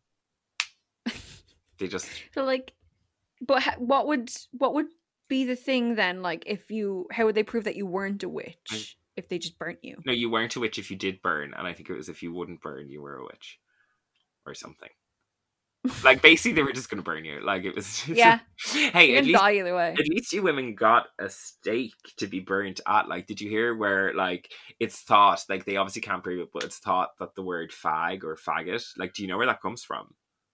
They just...
So like, but ha- what would what would be the thing then? Like, if you, how would they prove that you weren't a witch if they just burnt you?
No, you weren't a witch if you did burn, and I think it was if you wouldn't burn, you were a witch, or something. Like basically, they were just going to burn you. Like it was.
Yeah.
Hey,
You're
at
gonna
least
die either way.
at least you women got a stake to be burnt at. Like, did you hear where like it's thought, like they obviously can't prove it, but it's thought that the word fag or faggot, like, do you know where that comes from?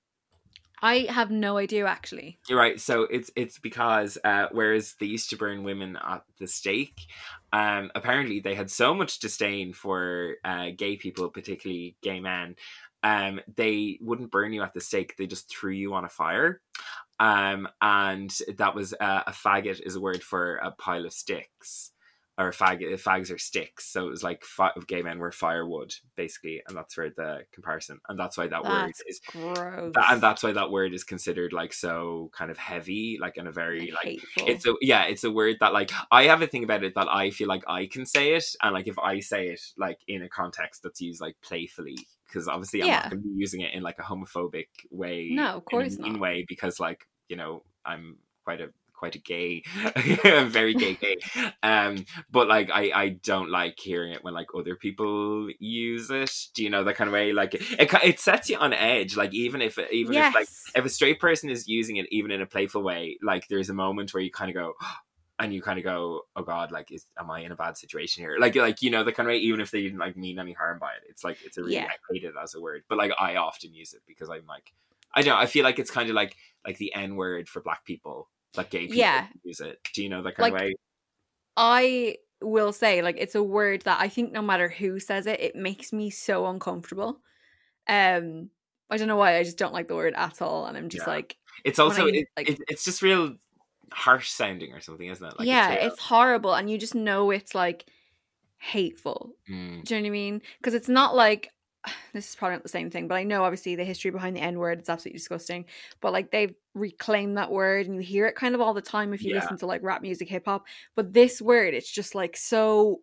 I have no idea actually.
You're right. So it's it's because uh, whereas they used to burn women at the stake, um, apparently they had so much disdain for uh, gay people, particularly gay men. Um, they wouldn't burn you at the stake; they just threw you on a fire. Um, and that was uh, a faggot is a word for a pile of sticks, or a faggot. Fags are sticks, so it was like fi- gay men were firewood, basically, and that's where the comparison. And that's why that word
That's
is.
gross.
That, and that's why that word is considered like so kind of heavy, like in a very like
hateful.
it's a yeah it's a word that like I have a thing about it that I feel like I can say it, and like if I say it like in a context that's used like playfully, because obviously I'm
Yeah.
not going to be using it in like a homophobic way,
No, of course
in a mean
not.
way, because like you know I'm quite a quite a gay I'm very gay gay um but like I I don't like hearing it when like other people use it, do you know, that kind of way, like it it, it sets you on edge, like even if even
yes.
if like if a straight person is using it even in a playful way, like there's a moment where you kind of go and you kind of go, oh god, like is am I in a bad situation here, like like you know, the kind of way, even if they didn't like mean any harm by it, it's like it's a really
Yeah.
I hate it as a word, but like I often use it because I'm like I don't know, I feel like it's kind of like like the N word for black people, like gay people
Yeah.
use it, do you know, that kind
Like,
of way.
I will say, like, it's a word that I think no matter who says it, it makes me so uncomfortable. Um, I don't know why, I just don't like the word at all, and I'm just
Yeah.
like,
It's also
when I,
it,
like-
it, it's just real harsh sounding or something, isn't it? Like
yeah,
it's,
it's horrible, and you just know it's like hateful.
real, mm,
Do you know what I mean? Because it's not like, this is probably not the same thing, but I know obviously the history behind the N word, it's absolutely disgusting. But like they've reclaimed that word, and you hear it kind of all the time if you
Yeah.
listen to like rap music, hip hop. But this word, it's just like so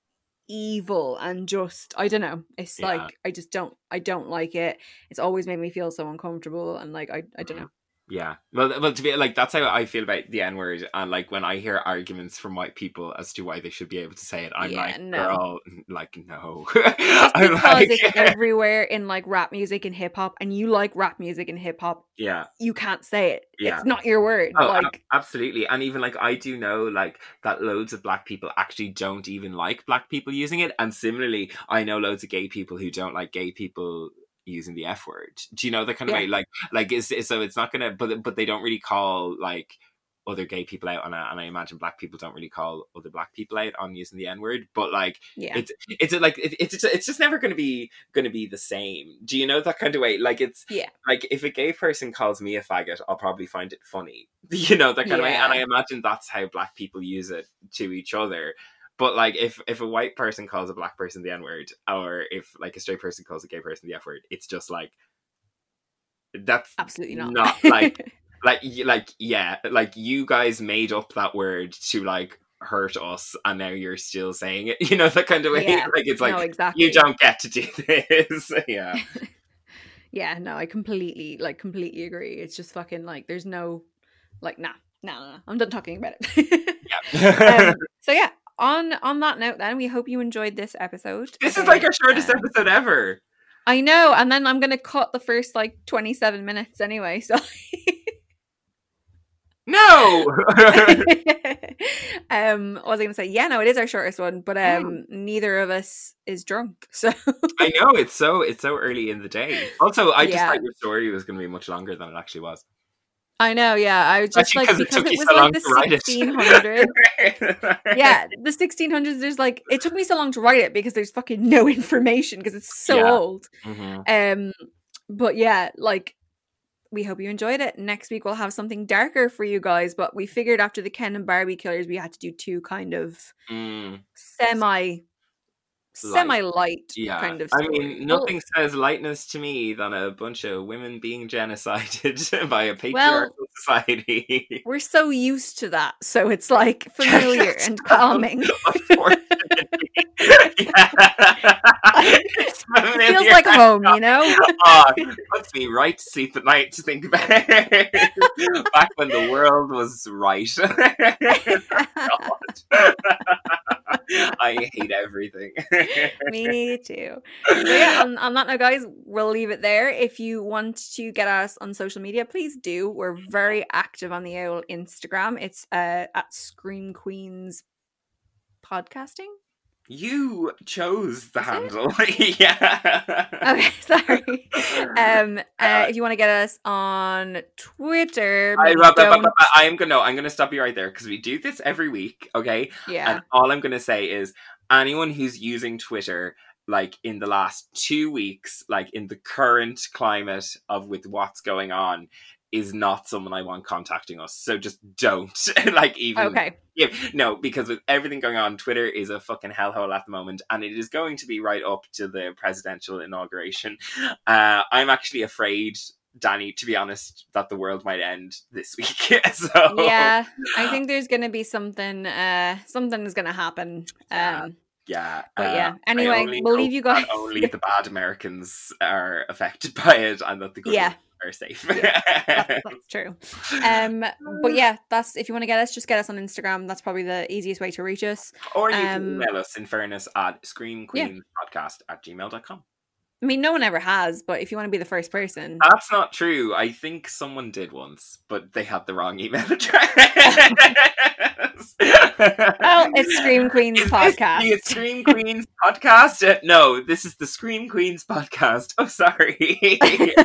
evil and just I don't know. It's
Yeah.
like I just don't I don't like it. It's always made me feel so uncomfortable, and like I I don't
Mhm.
know.
yeah. Well, well, to be like that's how I feel about the N word, and like when I hear arguments from white people as to why they should be able to say it, I'm
Yeah,
like,
no.
girl, like no.
Just
I'm
because
like,
it's everywhere in like rap music and hip hop, and you like rap music and hip hop,
yeah.
you can't say it.
Yeah.
It's not your word.
Oh,
like
ab- absolutely. And even like I do know like that loads of black people actually don't even like black people using it, and similarly I know loads of gay people who don't like gay people using the F word. Do you know the kind of
Yeah.
way, like like is so it's not gonna, but but they don't really call like other gay people out on it, and I imagine black people don't really call other black people out on using the N word, but like
yeah.
it's it's like it, it's it's just never going to be going to be the same. Do you know that kind of way? Like it's
Yeah.
like if a gay person calls me a faggot, I'll probably find it funny. You know, that kind of way. And I
Yeah.
imagine that's how black people use it to each other. But like if if a white person calls a black person the N word, or if like a straight person calls a gay person the F word, it's just like That's
Absolutely not.
Not like, like, y- like, yeah, like you guys made up that word to like hurt us, and now you're still saying it. You know, that kind of way.
Yeah.
Like it's like
No, exactly.
you don't get to do this. Yeah.
Yeah, no, I completely, like, completely agree. It's just fucking, like, there's no, like, nah, nah, nah, nah. I'm done talking about it.
Yeah.
um, so, yeah, on on that note, then, we hope you enjoyed this episode.
This is like our shortest
Um,
episode ever.
I know, and then I'm going to cut the first, like, twenty-seven minutes anyway, so...
No.
um, what was I going to say? Yeah, no, it is our shortest one, but um, neither of us is drunk, so...
I know, it's so it's so early in the day. Also, I just
Yeah.
thought your story was going to be much longer than it actually was.
I know, yeah, I was just
Actually,
like,
'cause it
because
took
it,
you
was
so long
like the
to write it.
sixteen hundreds. Yeah, the sixteen hundreds, there's like, it took me so long to write it because there's fucking no information because it's so
Yeah.
old.
Mhm.
Um, but yeah, like, we hope you enjoyed it. Next week we'll have something darker for you guys, but we figured after the Ken and Barbie killers, we had to do two kind of
Mm,
semi, semi light
yeah.
kind of
I
story.
mean, nothing says lightness to me than a bunch of women being genocided by a patriarchal society.
We're so used to that, so it's like familiar and calming.
Unfortunately. Yeah. It's
It feels
familiar.
like home, you know?
Oh, it puts me right to sleep at night to think about it. Back when the world was right. God. I hate everything.
Me too. So yeah, on, on that note, guys, we'll leave it there. If you want to get us on social media, please do. We're very active on the old Instagram. It's uh, at Scream Queens Podcasting.
You chose the
Is it?
handle. Yeah.
Okay, sorry. Um, uh, if you want to get us on Twitter,
I,
maybe
but- but-
don't-
but- but I am gonna no, I'm gonna stop you right there because we do this every week, okay?
yeah,
And all I'm gonna say is anyone who's using Twitter like in the last two weeks, like in the current climate of with what's going on, is not someone I want contacting us. So just don't like even
okay.
Yeah, no, because with everything going on, Twitter is a fucking hellhole at the moment, and it is going to be right up to the presidential inauguration. Uh, I'm actually afraid, Danny, to be honest, that the world might end this week. So
Yeah, I think there's gonna be something. Uh, something is gonna happen.
Yeah.
Um,
yeah.
But
uh,
yeah,
I
anyway,
only
we'll
hope
leave you guys.
that only the bad Americans are affected by it, and that the good
Yeah.
ones are safe.
That's, that's true. Um, but yeah, that's if you want to get us, just get us on Instagram. That's probably the easiest way to reach us.
Or you can
Um,
email us, in fairness, at screamqueenpodcast at gmail dot com.
I mean, no one ever has, but if you want to be the first person,
That's not true. I think someone did once, but they had the wrong email address.
well, it's Scream Queens
Is this
podcast.
the Scream Queens podcast? Uh, no, this is the Scream Queens podcast. Oh, sorry.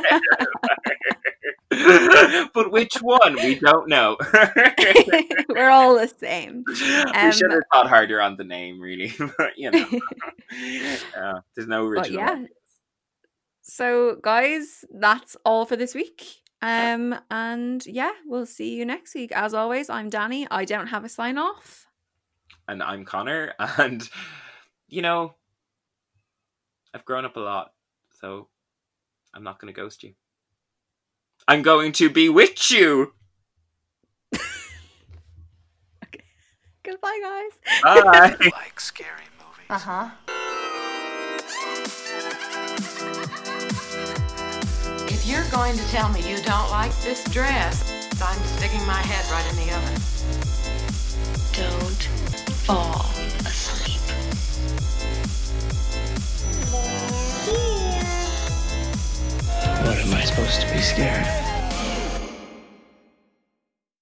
But which one? We don't know.
We're all the same.
we
Um,
should have thought harder on the name, really. But, you know, uh, there's no
But
original.
yeah. So, guys, that's all for this week. Um, and yeah, we'll see you next week. As always, I'm Danny. I don't have a sign off.
And I'm Connor, and you know, I've grown up a lot, so I'm not going to ghost you. I'm going to bewitch you.
Goodbye, guys.
Bye.
Like scary movies.
Uh huh. If you're going to tell me you don't like this dress, I'm sticking my head right in the oven.
Don't fall asleep.
What am I supposed to be scared of?